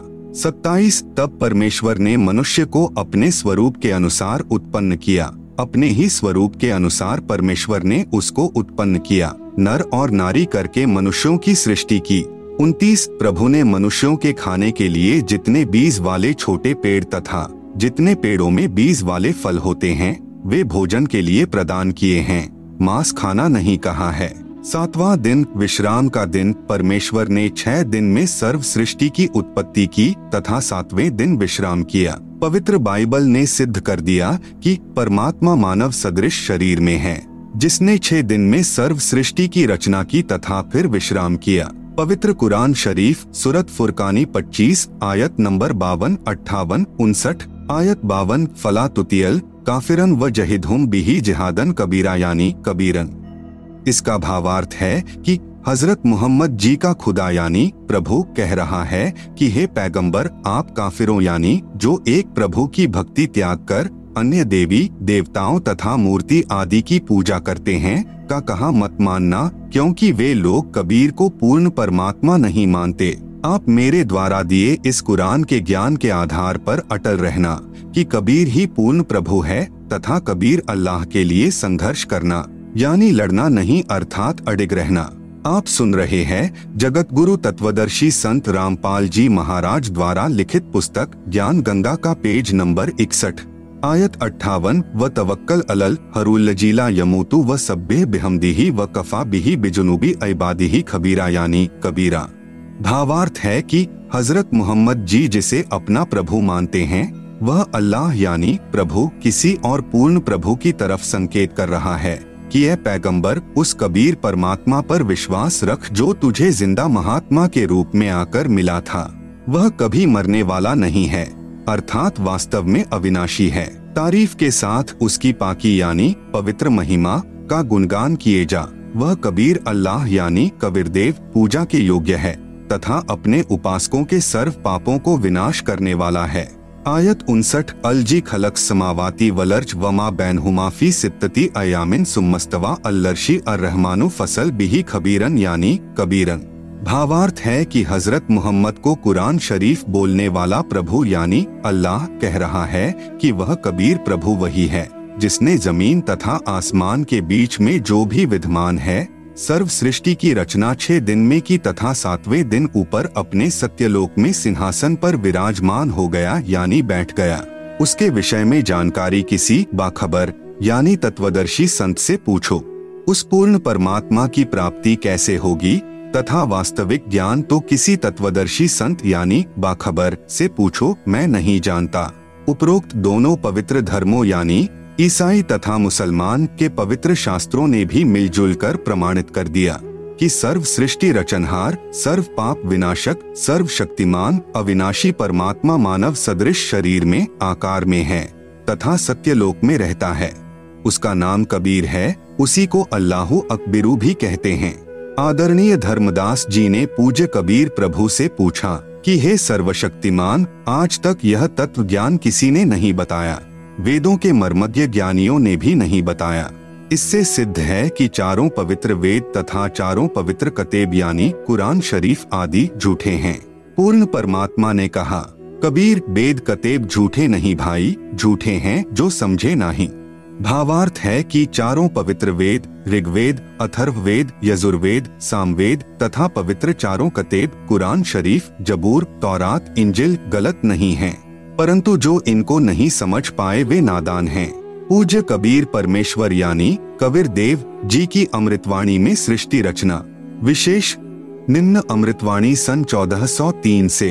27 तब परमेश्वर ने मनुष्य को अपने स्वरूप के अनुसार उत्पन्न किया, अपने ही स्वरूप के अनुसार परमेश्वर ने उसको उत्पन्न किया, नर और नारी करके मनुष्यों की सृष्टि की। 29 प्रभु ने मनुष्यों के खाने के लिए जितने बीज वाले छोटे पेड़ तथा जितने पेड़ों में बीज वाले फल होते हैं वे भोजन के लिए प्रदान किए हैं, मांस खाना नहीं कहा है। 7वां दिन विश्राम का दिन। परमेश्वर ने 6 दिन में सर्व सृष्टि की उत्पत्ति की तथा 7वें दिन विश्राम किया। पवित्र बाइबल ने सिद्ध कर दिया कि परमात्मा मानव सदृश शरीर में है, जिसने 6 दिन में सर्व सृष्टि की रचना की तथा फिर विश्राम किया। पवित्र कुरान शरीफ सूरत फुरकानी 25 आयत नंबर 52, 58, 59, आयत 52 फला तुतियल काफिरन व जहिदहुम बिही जिहादन कबीरा यानी कबीरन। इसका भावार्थ है कि हजरत मोहम्मद जी का खुदा यानी प्रभु कह रहा है कि हे पैगंबर, आप काफिरों यानी जो एक प्रभु की भक्ति त्याग कर अन्य देवी देवताओं तथा मूर्ति आदि की पूजा करते हैं का कहा मत मानना, क्योंकि वे लोग कबीर को पूर्ण परमात्मा नहीं मानते। आप मेरे द्वारा दिए इस कुरान के ज्ञान के आधार पर अटल रहना कि कबीर ही पूर्ण प्रभु है तथा कबीर अल्लाह के लिए संघर्ष करना यानी लड़ना नहीं, अर्थात अडिग रहना। आप सुन रहे हैं जगत गुरु तत्वदर्शी संत रामपाल जी महाराज द्वारा लिखित पुस्तक ज्ञान गंगा का पेज नंबर 61 आयत 58 व तवक्कल अलल हरूल्लजीला यमूतु व सब्बे बिहमदिही व कफा बिही बिजुनूबी इबादिही खबीरा यानी कबीरा। भावार्थ है कि हजरत मोहम्मद जी जिसे अपना प्रभु मानते हैं वह अल्लाह यानी प्रभु किसी और पूर्ण प्रभु की तरफ संकेत कर रहा है कि यह पैगंबर उस कबीर परमात्मा पर विश्वास रख जो तुझे जिंदा महात्मा के रूप में आकर मिला था। वह कभी मरने वाला नहीं है, अर्थात वास्तव में अविनाशी है। तारीफ के साथ उसकी पाकी यानी पवित्र महिमा का गुणगान किए जा। वह कबीर अल्लाह यानी कबीरदेव पूजा के योग्य है तथा अपने उपासकों के सर्व पापों को विनाश करने वाला है। आयत 59 अलजी खलक समावाती वलर्ज वमा बैनहुमा फी सित्तती अयामिन सुम्मस्तवा अल्लर्शी अर्रहमानु फसल बिही खबीरन यानी कबीरन। भावार्थ है कि हजरत मोहम्मद को कुरान शरीफ बोलने वाला प्रभु यानी अल्लाह कह रहा है कि वह कबीर प्रभु वही है जिसने जमीन तथा आसमान के बीच में जो भी विद्यमान है सर्व सृष्टि की रचना 6 दिन में की तथा 7वें दिन ऊपर अपने सत्यलोक में सिंहासन पर विराजमान हो गया यानी बैठ गया। उसके विषय में जानकारी किसी बाखबर यानी तत्वदर्शी संत से पूछो। उस पूर्ण परमात्मा की प्राप्ति कैसे होगी तथा वास्तविक ज्ञान तो किसी तत्वदर्शी संत यानी बाखबर से पूछो, मैं नहीं जानता। उपरोक्त दोनों पवित्र धर्मों यानी ईसाई तथा मुसलमान के पवित्र शास्त्रों ने भी मिलजुल कर प्रमाणित कर दिया कि सर्व सृष्टि रचनहार, सर्व पाप विनाशक, सर्व शक्तिमान अविनाशी परमात्मा मानव सदृश शरीर में आकार में है तथा सत्यलोक में रहता है। उसका नाम कबीर है, उसी को अल्लाहु अकबिरू भी कहते हैं। आदरणीय धर्मदास जी ने पूज्य कबीर प्रभु से पूछा कि हे सर्वशक्तिमान, आज तक यह तत्व ज्ञान किसी ने नहीं बताया, वेदों के मर्मज्ञ ज्ञानियों ने भी नहीं बताया। इससे सिद्ध है कि चारों पवित्र वेद तथा चारों पवित्र कतेब यानी कुरान शरीफ आदि झूठे हैं। पूर्ण परमात्मा ने कहा, कबीर वेद कतेब झूठे नहीं भाई, झूठे हैं जो समझे नहीं। भावार्थ है कि चारों पवित्र वेद ऋग्वेद, अथर्ववेद, यजुर्वेद, सामवेद तथा पवित्र चारों कतेब कुरान शरीफ, जबूर, तौरात, इंजिल गलत नहीं हैं, परंतु जो इनको नहीं समझ पाए वे नादान हैं। पूज्य कबीर परमेश्वर यानी कबीर देव जी की अमृतवाणी में सृष्टि रचना विशेष निम्न अमृतवाणी सन 1403 से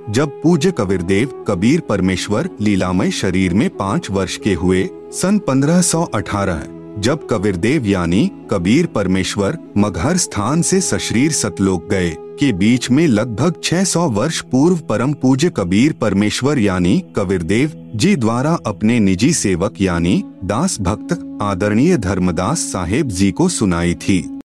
जब पूज्य कबीरदेव कबीर परमेश्वर लीलामय शरीर में 5 वर्ष के हुए, सन 1518, जब कबीरदेव यानी कबीर परमेश्वर मगहर स्थान से सशरीर सतलोक गए, के बीच में लगभग 600 वर्ष पूर्व परम पूज्य कबीर परमेश्वर यानी कबीरदेव जी द्वारा अपने निजी सेवक यानी दास भक्त आदरणीय धर्मदास साहेब जी को सुनाई थी।